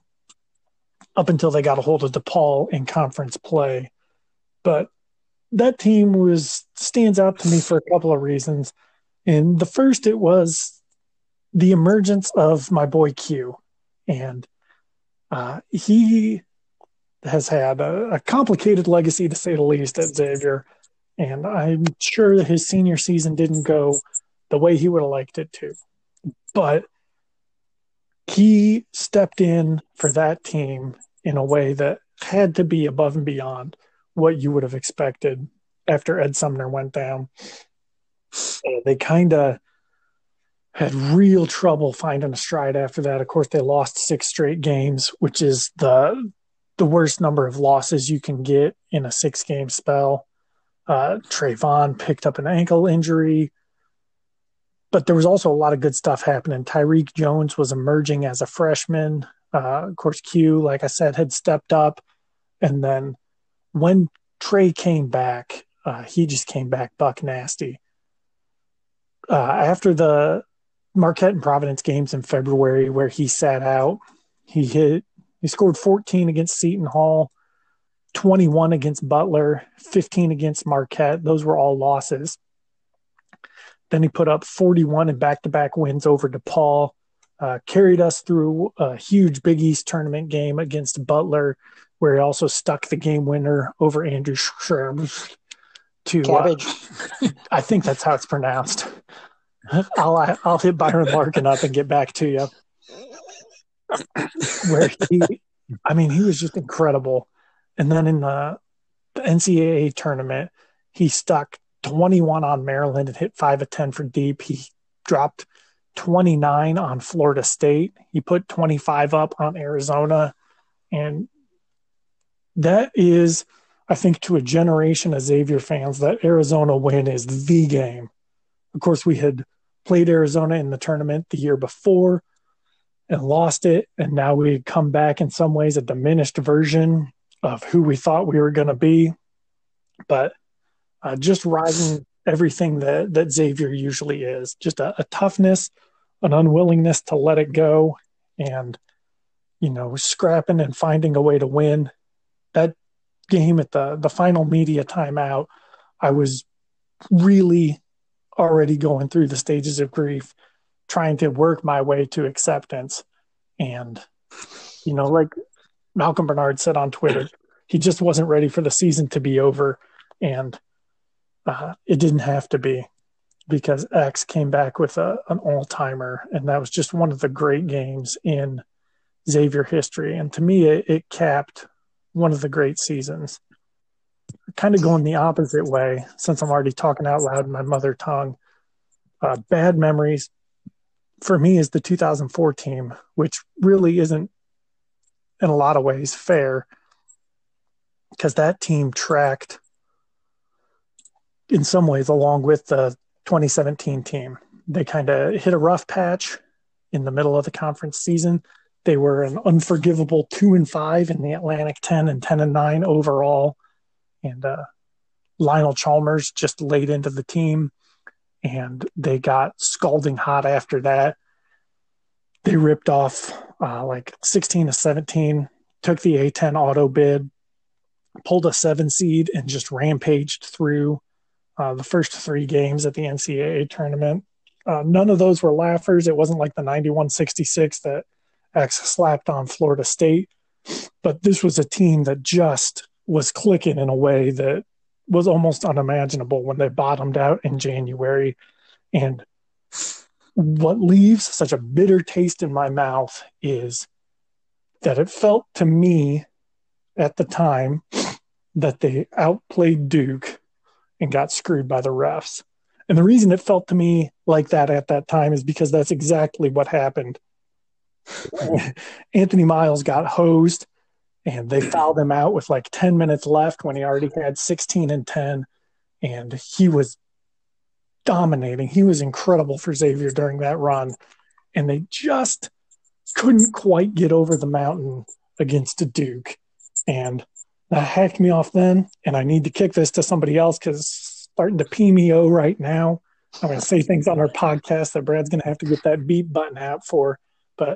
up until they got a hold of DePaul in conference play. But that team was stands out to me for a couple of reasons. And the first, it was the emergence of my boy Q. And uh, he has had a, a complicated legacy, to say the least, at Xavier. And I'm sure that his senior season didn't go the way he would have liked it to. But he stepped in for that team in a way that had to be above and beyond what you would have expected after Ed Sumner went down. And they kind of had real trouble finding a stride after that. Of course, they lost six straight games, which is the the worst number of losses you can get in a six-game spell. Uh, Trayvon picked up an ankle injury. But there was also a lot of good stuff happening. Tyreek Jones was emerging as a freshman. Uh, of course, Q, like I said, had stepped up. And then when Trey came back, uh, he just came back buck nasty. Uh, after the Marquette and Providence games in February, where he sat out, he hit. He scored fourteen against Seton Hall, twenty-one against Butler, fifteen against Marquette. Those were all losses. Then he put up forty-one in back-to-back wins over DePaul, uh, carried us through a huge Big East tournament game against Butler, where he also stuck the game winner over Andrew Schramm to
Cabbage.
Uh, I think that's how it's pronounced. I'll I'll hit Byron Larkin up and get back to you. Where he, I mean, he was just incredible. And then in the, the N C double A tournament, he stuck twenty-one on Maryland and hit five of ten for deep. He dropped twenty-nine on Florida State. He put twenty-five up on Arizona. And that is, I think, to a generation of Xavier fans, that Arizona win is the game. Of course, we had played Arizona in the tournament the year before and lost it. And now we had come back in some ways a diminished version of who we thought we were going to be. But Uh, just rising everything that, that Xavier usually is. Just a, a toughness, an unwillingness to let it go, and, you know, scrapping and finding a way to win. That game at the, the final media timeout, I was really already going through the stages of grief, trying to work my way to acceptance. And, you know, like Malcolm Bernard said on Twitter, he just wasn't ready for the season to be over. And Uh, it didn't have to be, because X came back with a, an all-timer, and that was just one of the great games in Xavier history. And to me, it, it capped one of the great seasons. Kind of going the opposite way, since I'm already talking out loud in my mother tongue. Uh, bad memories for me is the two thousand four team, which really isn't in a lot of ways fair, because that team tracked in some ways along with the twenty seventeen team. They kind of hit a rough patch in the middle of the conference season. They were an unforgivable two and five in the Atlantic ten and ten and nine overall. And uh, Lionel Chalmers just laid into the team, and they got scalding hot after that. They ripped off uh, like sixteen to seventeen, took the A ten auto bid, pulled a seven seed, and just rampaged through uh, the first three games at the N C double A tournament. Uh, none of those were laughers. It wasn't like the ninety-one sixty-six that X slapped on Florida State, but this was a team that just was clicking in a way that was almost unimaginable when they bottomed out in January. And what leaves such a bitter taste in my mouth is that it felt to me at the time that they outplayed Duke and got screwed by the refs. And the reason it felt to me like that at that time is because that's exactly what happened. Anthony Miles got hosed, and they fouled him out with like ten minutes left when he already had sixteen and ten, and he was dominating. He was incredible for Xavier during that run, and they just couldn't quite get over the mountain against Duke. And that hacked me off then, and I need to kick this to somebody else because it's starting to P me O right now. I'm going to say things on our podcast that Brad's going to have to get that beep button out for, but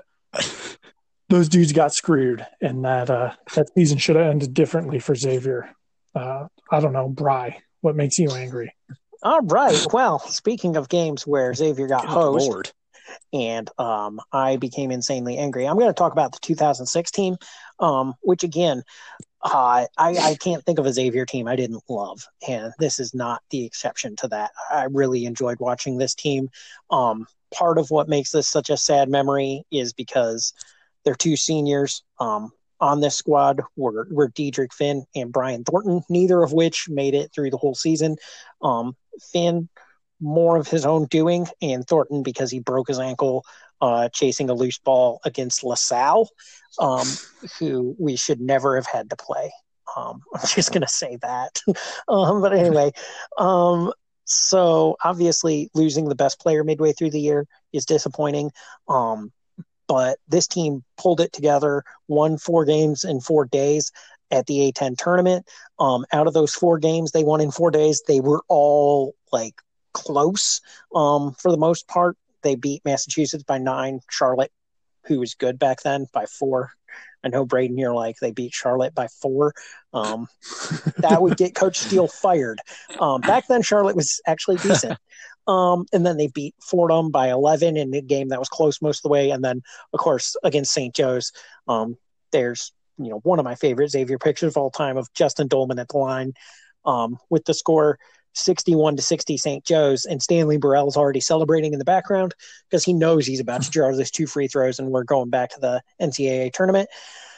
those dudes got screwed, and that uh, that season should have ended differently for Xavier. Uh, I don't know, Bry, what makes you angry?
All right. Well, speaking of games where Xavier got
Good
hosed,
Lord.
and um, I became insanely angry, I'm going to talk about the two thousand six team, um, which again, uh, I, I can't think of a Xavier team I didn't love, and this is not the exception to that. I really enjoyed watching this team. Um, part of what makes this such a sad memory is because their two seniors um, on this squad were, were Diedrich Finn and Brian Thornton, neither of which made it through the whole season. Um, Finn, more of his own doing, and Thornton because he broke his ankle uh, chasing a loose ball against LaSalle, um, who we should never have had to play. Um, I'm just going to say that. um, but anyway, um, so obviously losing the best player midway through the year is disappointing. Um, but this team pulled it together, won four games in four days at the A ten tournament. Um, out of those four games they won in four days, they were all like close um, for the most part. They beat Massachusetts by nine, Charlotte, who was good back then, by four. I know, Braden, you're like, they beat Charlotte by four. Um, that would get Coach Steele fired. Um, back then, Charlotte was actually decent. Um, and then they beat Fordham by eleven in a game that was close most of the way. And then, of course, against Saint Joe's, um, there's, you know, one of my favorite Xavier pictures of all time of Justin Dolman at the line um, with the score sixty-one to sixty Saint Joe's, and Stanley Burrell's already celebrating in the background because he knows he's about to draw those two free throws and we're going back to the N C double A tournament.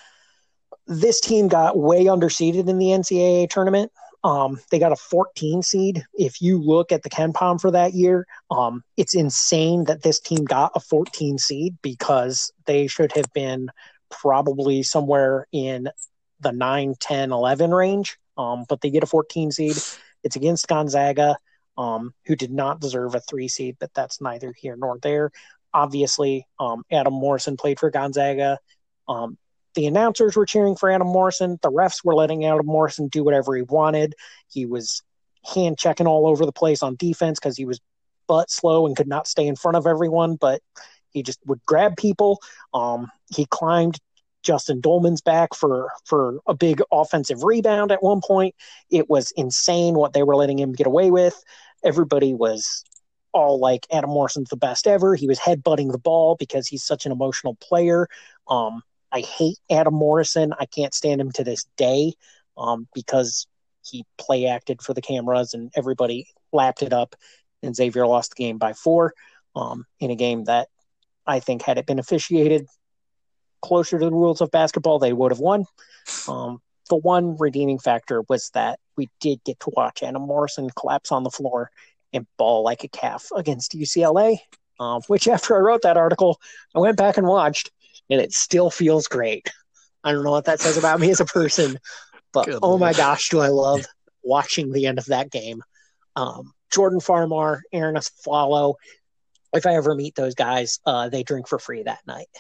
This team got way underseeded in the N C double A tournament. Um, they got a fourteen seed. If you look at the KenPom for that year, um, it's insane that this team got a fourteen seed because they should have been probably somewhere in the nine, ten, eleven range. Um, but they get a fourteen seed. It's against Gonzaga, um, who did not deserve a three seed, but that's neither here nor there. Obviously, um, Adam Morrison played for Gonzaga. Um, the announcers were cheering for Adam Morrison. The refs were letting Adam Morrison do whatever he wanted. He was hand checking all over the place on defense because he was butt slow and could not stay in front of everyone, but he just would grab people. Um, he climbed Justin Dolman's back for, for a big offensive rebound at one point. It was insane what they were letting him get away with. Everybody was all like, Adam Morrison's the best ever. He was headbutting the ball because he's such an emotional player. Um, I hate Adam Morrison. I can't stand him to this day um, because he play acted for the cameras and everybody lapped it up, and Xavier lost the game by four um, in a game that I think, had it been officiated closer to the rules of basketball, they would have won. Um, the one redeeming factor was that we did get to watch Anna Morrison collapse on the floor and ball like a calf against U C L A, um, which after I wrote that article, I went back and watched, and it still feels great. I don't know what that says about me as a person, but Good oh Lord. My gosh, do I love watching the end of that game. Um, Jordan Farmar, Aaron Aflalo, if I ever meet those guys, uh, they drink for free that night.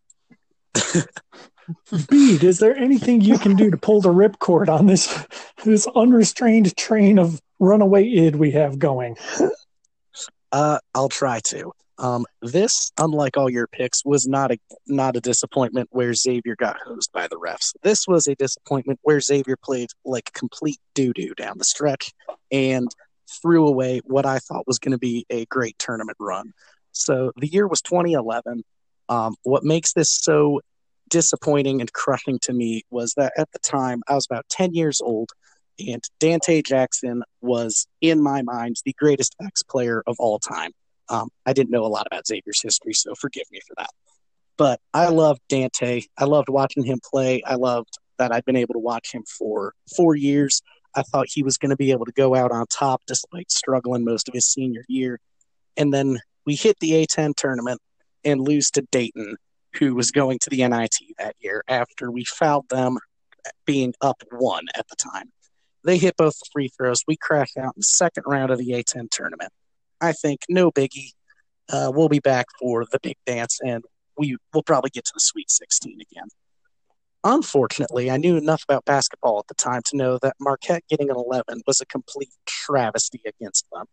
Bede, is there anything you can do to pull the ripcord on this this unrestrained train of runaway id we have going?
Uh, I'll try to. Um, this, unlike all your picks, was not a not a disappointment where Xavier got hosed by the refs. This was a disappointment where Xavier played like complete doo-doo down the stretch and threw away what I thought was going to be a great tournament run. So the year was twenty eleven. Um, what makes this so disappointing and crushing to me was that at the time I was about ten years old, and Dante Jackson was, in my mind, the greatest X player of all time. Um, I didn't know a lot about Xavier's history, so forgive me for that. But I loved Dante. I loved watching him play. I loved that I'd been able to watch him for four years. I thought he was going to be able to go out on top despite struggling most of his senior year. And then we hit the A ten tournament and lose to Dayton, who was going to the N I T that year after we fouled them being up one at the time. They hit both the free throws. We crashed out in the second round of the A ten tournament. I think no biggie. Uh, we'll be back for the big dance, and we will probably get to the Sweet sixteen again. Unfortunately, I knew enough about basketball at the time to know that Marquette getting an eleven was a complete travesty against them.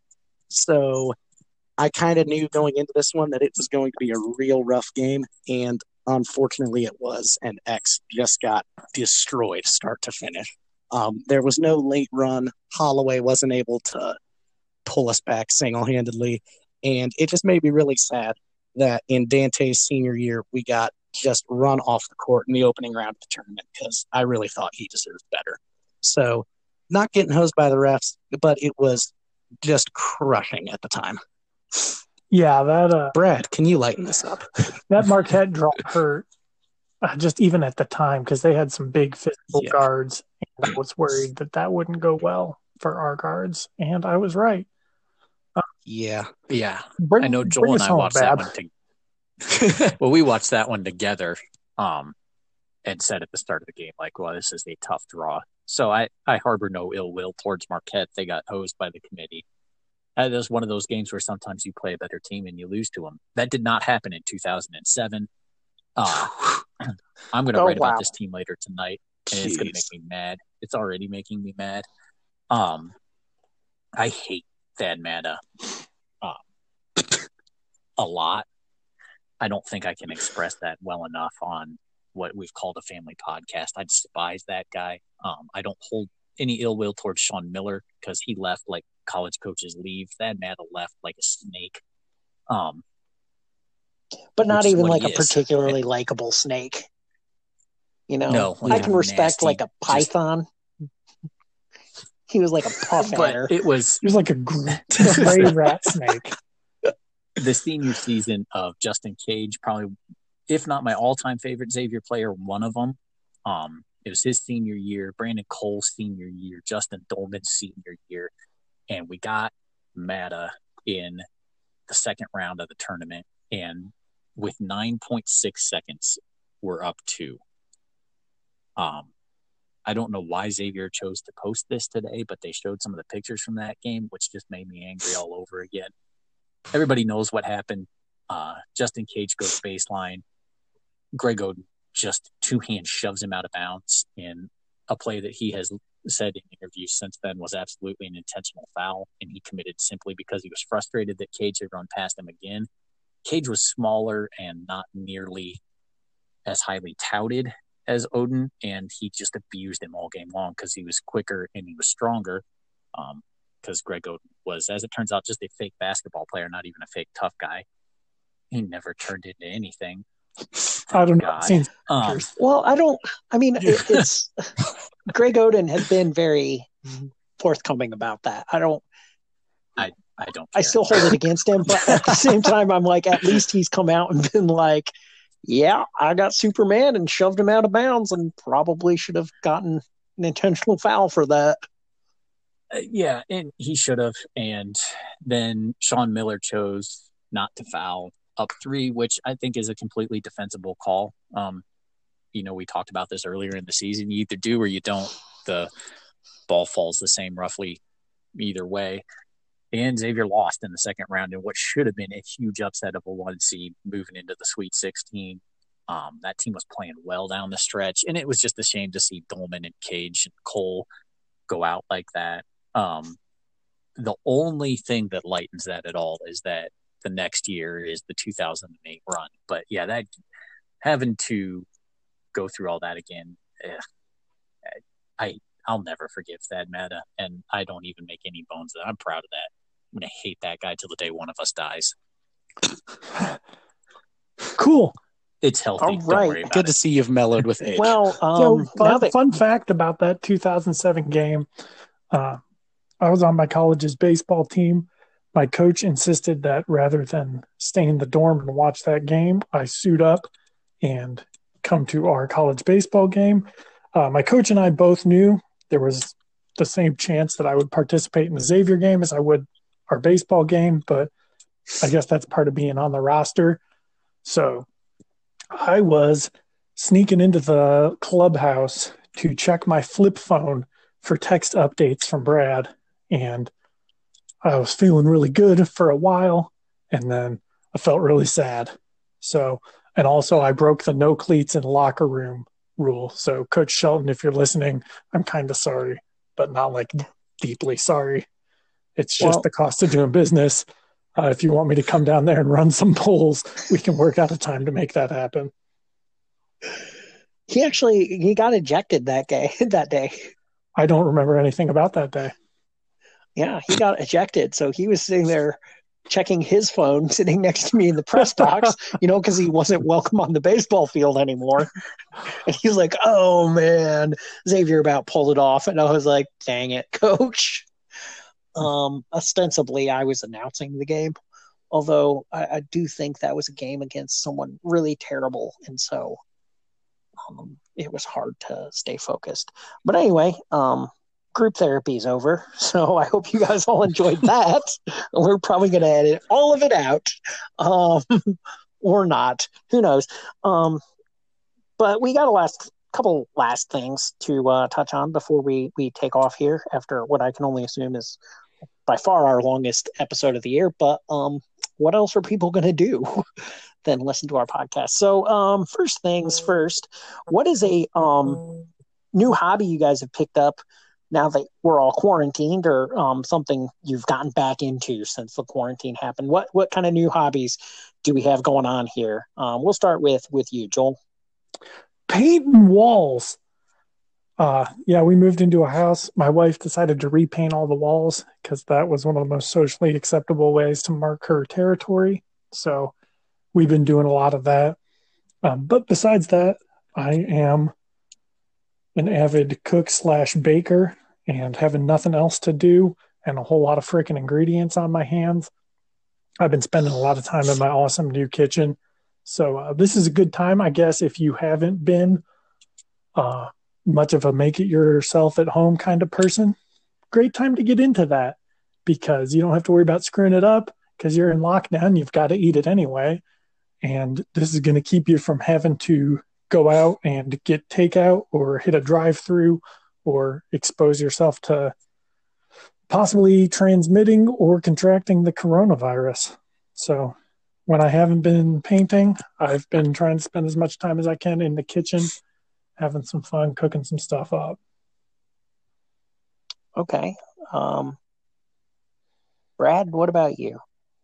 So I kind of knew going into this one that it was going to be a real rough game, and unfortunately it was, and X just got destroyed start to finish. Um, there was no late run. Holloway wasn't able to pull us back single-handedly, and it just made me really sad that in Dante's senior year we got just run off the court in the opening round of the tournament because I really thought he deserved better. So not getting hosed by the refs, but it was just crushing at the time.
Yeah, that uh,
Brad, can you lighten this up?
That Marquette draw hurt uh, just even at the time because they had some big physical yeah. guards, and I was worried that that wouldn't go well for our guards, and I was right.
Uh, yeah,
yeah.
Bring,
I know Joel and I
home,
watched
Bab.
that one together. Well, we watched that one together, um, and said at the start of the game, like, "Well, this is a tough draw." So I, I harbor no ill will towards Marquette. They got hosed by the committee. That was one of those games where sometimes you play a better team and you lose to them. That did not happen in two thousand seven. Uh, I'm going to
oh,
write
wow.
about this team later tonight, and
Jeez.
It's going to make me mad. It's already making me mad. Um, I hate Thad Matta um, a lot. I don't think I can express that well enough on what we've called a family podcast. I despise that guy. Um, I don't hold any ill will towards Sean Miller because he left like college coaches leave. Thad Matta left like a snake. Um,
but not even like a
is.
particularly likable snake. You know,
no, like
I can respect
nasty,
like a python. Just... He was like a puff adder.
It was
he was like a gray rat snake.
The senior season of Justin Cage, probably, if not my all-time favorite Xavier player, one of them. Um, it was his senior year, Brandon Cole's senior year, Justin Dolman's senior year, and we got Matta in the second round of the tournament, and with nine point six seconds, we're up two. Um, I don't know why Xavier chose to post this today, but they showed some of the pictures from that game, which just made me angry all over again. Everybody knows what happened. Uh, Justin Cage goes baseline. Greg Oden just two-hand shoves him out of bounds in a play that he has said in interviews since then was absolutely an intentional foul, and he committed simply because he was frustrated that Cage had run past him again. Cage was smaller and not nearly as highly touted as Oden, and he just abused him all game long because he was quicker and he was stronger. Um, because Greg Oden was, as it turns out, just a fake basketball player, not even a fake tough guy. He never turned into anything.
I don't know.
Um,
well, I don't. I mean, it, it's Greg Oden has been very forthcoming about that. I don't.
I I don't. Care.
I still hold it against him, but at the same time, I'm like, at least he's come out and been like, Yeah, I got Superman and shoved him out of bounds and probably should have gotten an intentional foul for that.
Uh, yeah, and he should have. And then Sean Miller chose not to foul up three, which I think is a completely defensible call. Um, you know, we talked about this earlier in the season. You either do or you don't. The ball falls the same roughly either way. And Xavier lost in the second round in what should have been a huge upset of a one seed moving into the Sweet sixteen. Um, that team was playing well down the stretch, and it was just a shame to see Dolman and Cage and Cole go out like that. Um, the only thing that lightens that at all is that the next year is the two thousand eight run. But yeah, that having to go through all that again, eh, I I'll never forgive Thad Matta, and I don't even make any bones that I'm proud of that. I'm gonna hate that guy till the day one of us dies.
Cool.
It's healthy.
All
Don't
right.
worry about
Good
it.
to see you've mellowed with age.
Well, um,
So,
now
fun,
that
fun fact about that two thousand seven game, uh, I was on my college's baseball team. My coach insisted that rather than stay in the dorm and watch that game, I suit up and come to our college baseball game. Uh, my coach and I both knew there was the same chance that I would participate in the Xavier game as I would our baseball game, but I guess that's part of being on the roster. So I was sneaking into the clubhouse to check my flip phone for text updates from Brad, and I was feeling really good for a while, and then I felt really sad. So, and also I broke the no cleats in locker room rule. So, Coach Shelton, if you're listening, I'm kind of sorry, but not like deeply sorry. It's just
Well-
the cost of doing business. Uh, if you want me to come down there and run some polls, we can work out a time to make that happen.
he actually he got ejected that day that day.
I don't remember anything about that day.
Yeah, he got ejected. So he was sitting there checking his phone, sitting next to me in the press box, you know, because he wasn't welcome on the baseball field anymore. And he's like, "Oh man, Xavier about pulled it off," and I was like, "Dang it, coach." Um, ostensibly, I was announcing the game, although I, I do think that was a game against someone really terrible, and so um, it was hard to stay focused. But anyway, um, group therapy is over, so I hope you guys all enjoyed that. We're probably going to edit all of it out, um, or not. Who knows? Um, but we got a last couple last things to uh, touch on before we we take off here after what I can only assume is by far our longest episode of the year. But um, what else are people going to do than listen to our podcast? So um, first things first, what is a um, new hobby you guys have picked up now that we're all quarantined, or um, something you've gotten back into since the quarantine happened? What what kind of new hobbies do we have going on here? Um, we'll start with with you, Joel.
Painting walls. Uh, yeah, we moved into a house. My wife decided to repaint all the walls because that was one of the most socially acceptable ways to mark her territory. So we've been doing a lot of that. Um, but besides that, I am an avid cook slash baker, and having nothing else to do and a whole lot of freaking ingredients on my hands, I've been spending a lot of time in my awesome new kitchen. So uh, this is a good time, I guess, if you haven't been uh, much of a make it yourself at home kind of person. Great time to get into that because you don't have to worry about screwing it up because you're in lockdown. You've got to eat it anyway. And this is going to keep you from having to go out and get takeout or hit a drive-through or expose yourself to possibly transmitting or contracting the coronavirus. So when I haven't been painting, I've been trying to spend as much time as I can in the kitchen, having some fun, cooking some stuff up.
Okay. Um, Brad, what about you?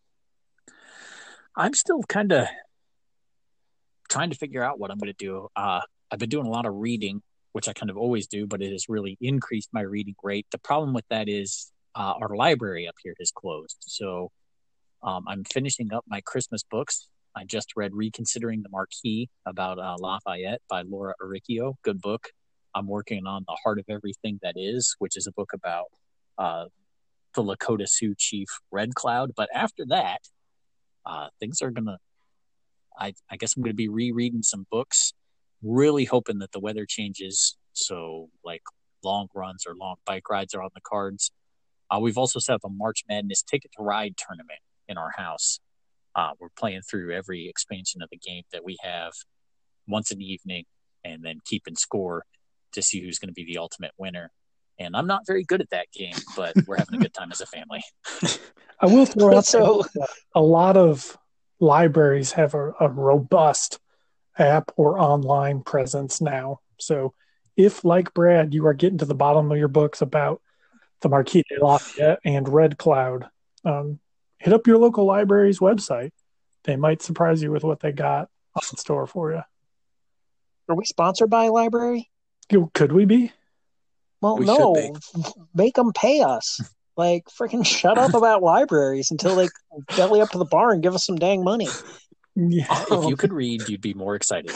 I'm still kind of trying to figure out what I'm going to do. Uh, I've been doing a lot of reading, which I kind of always do, but it has really increased my reading rate. The problem with that is uh, our library up here is closed. So um, I'm finishing up my Christmas books. I just read Reconsidering the Marquis about uh, Lafayette by Laura Uricchio. Good book. I'm working on The Heart of Everything That Is, which is a book about uh, the Lakota Sioux chief Red Cloud. But after that, uh, things are going to I, I guess I'm going to be rereading some books, really hoping that the weather changes. So like long runs or long bike rides are on the cards. Uh, we've also set up a March Madness Ticket to Ride tournament in our house. Uh, we're playing through every expansion of the game that we have once an evening and then keeping score to see who's going to be the ultimate winner. And I'm not very good at that game, but we're having a good time as a family.
I will throw out
So-
that a lot of libraries have a, a robust app or online presence now. So if, like Brad, you are getting to the bottom of your books about the Marquis de Lafayette and Red Cloud, um, hit up your local library's website. They might surprise you with what they got on store for you.
Are we sponsored by a library?
Could we be?
Well,
We
no.
should
Make them pay us. Like, freaking shut up about libraries until they belly up to the bar and give us some dang money.
Yeah.
If you could read, you'd be more excited.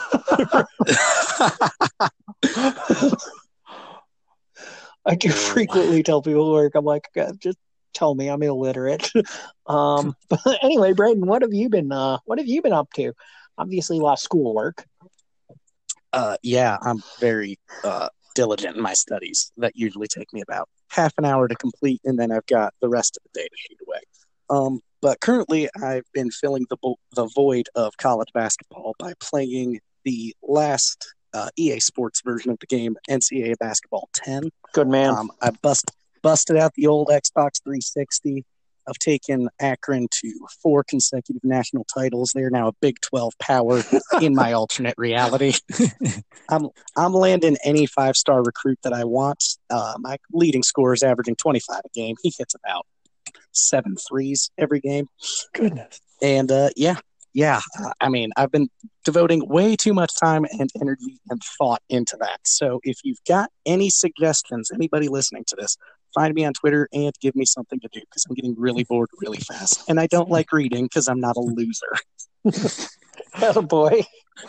I do frequently tell people at work, I'm like, God, just tell me I'm illiterate. um, but anyway, Braden, what have you been? Uh, what have you been up to? Obviously, a lot of schoolwork.
Uh, yeah, I'm very uh, diligent in my studies. That usually take me about half an hour to complete, and then I've got the rest of the day to shoot away. Um, but currently, I've been filling the vo- the void of college basketball by playing the last uh, E A Sports version of the game, N C double A Basketball ten.
Good man.
Um, I bust busted out the old Xbox three sixty. I've taken Akron to four consecutive national titles. They're now a Big twelve power in my alternate reality. I'm I'm landing any five-star recruit that I want. Uh, my leading scorer is averaging twenty-five a game. He hits about seven threes every game.
Goodness.
And uh, yeah, yeah. Uh, I mean, I've been devoting way too much time and energy and thought into that. So if you've got any suggestions, anybody listening to this, find me on Twitter and give me something to do because I'm getting really bored really fast. And I don't like reading because I'm not a loser.
Oh boy.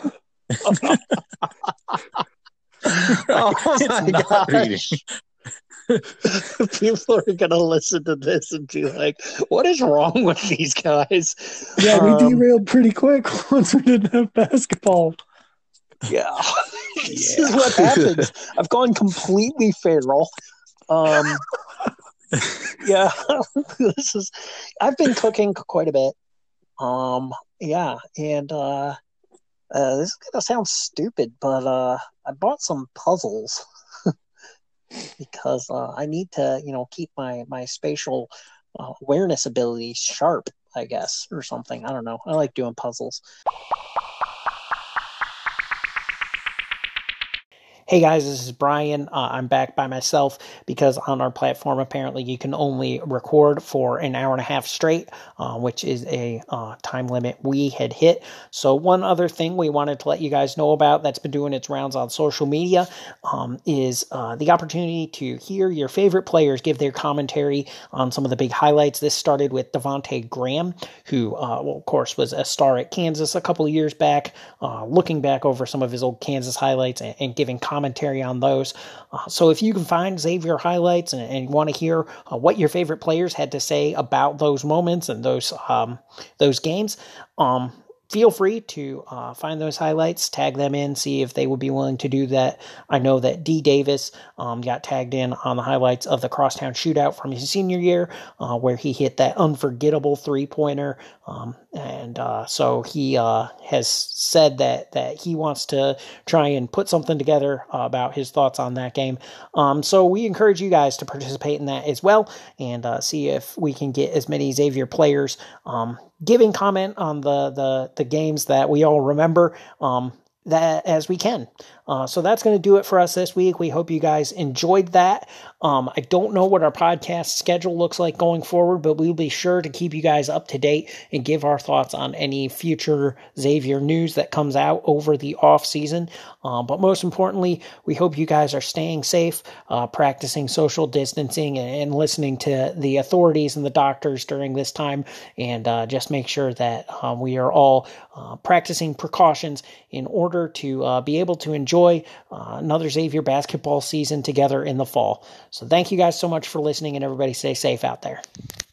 Oh my
Not
god.
reading.
People are going to listen to this and be like, what is wrong with these guys?
Yeah, we
Um,
derailed pretty quick once we didn't have basketball.
Yeah. This is what happens. I've gone completely feral. Um, yeah. This is, I've been cooking quite a bit. Um, yeah. And, uh, uh, this is going to sound stupid, but, uh, I bought some puzzles. Because uh, I need to, you know, keep my my spatial uh, awareness abilities sharp, I guess, or something. I don't know. I like doing puzzles. Hey guys, this is Brian. Uh, I'm back by myself because on our platform, apparently you can only record for an hour and a half straight, uh, which is a uh, time limit we had hit. So one other thing we wanted to let you guys know about that's been doing its rounds on social media um, is uh, the opportunity to hear your favorite players give their commentary on some of the big highlights. This started with Devontae Graham, who, uh, well, of course, was a star at Kansas a couple of years back, uh, looking back over some of his old Kansas highlights and, and giving commentary commentary on those. Uh, so if you can find Xavier highlights and, and want to hear uh, what your favorite players had to say about those moments and those um, those games, um, feel free to uh, find those highlights, tag them in, see if they would be willing to do that. I know that D. Davis um, got tagged in on the highlights of the Crosstown Shootout from his senior year, uh, where he hit that unforgettable three-pointer. Um, and uh, so he uh, has said that that he wants to try and put something together uh, about his thoughts on that game. Um, so we encourage you guys to participate in that as well and uh, see if we can get as many Xavier players um, giving comment on the, the, the games that we all remember um, that as we can. Uh, so that's going to do it for us this week. We hope you guys enjoyed that. Um, I don't know what our podcast schedule looks like going forward, but we'll be sure to keep you guys up to date and give our thoughts on any future Xavier news that comes out over the off season. Um, but most importantly, we hope you guys are staying safe, uh, practicing social distancing and, and listening to the authorities and the doctors during this time. And uh, just make sure that um, we are all uh, practicing precautions in order to uh, be able to enjoy Uh, another Xavier basketball season together in the fall. So thank you guys so much for listening, and everybody stay safe out there.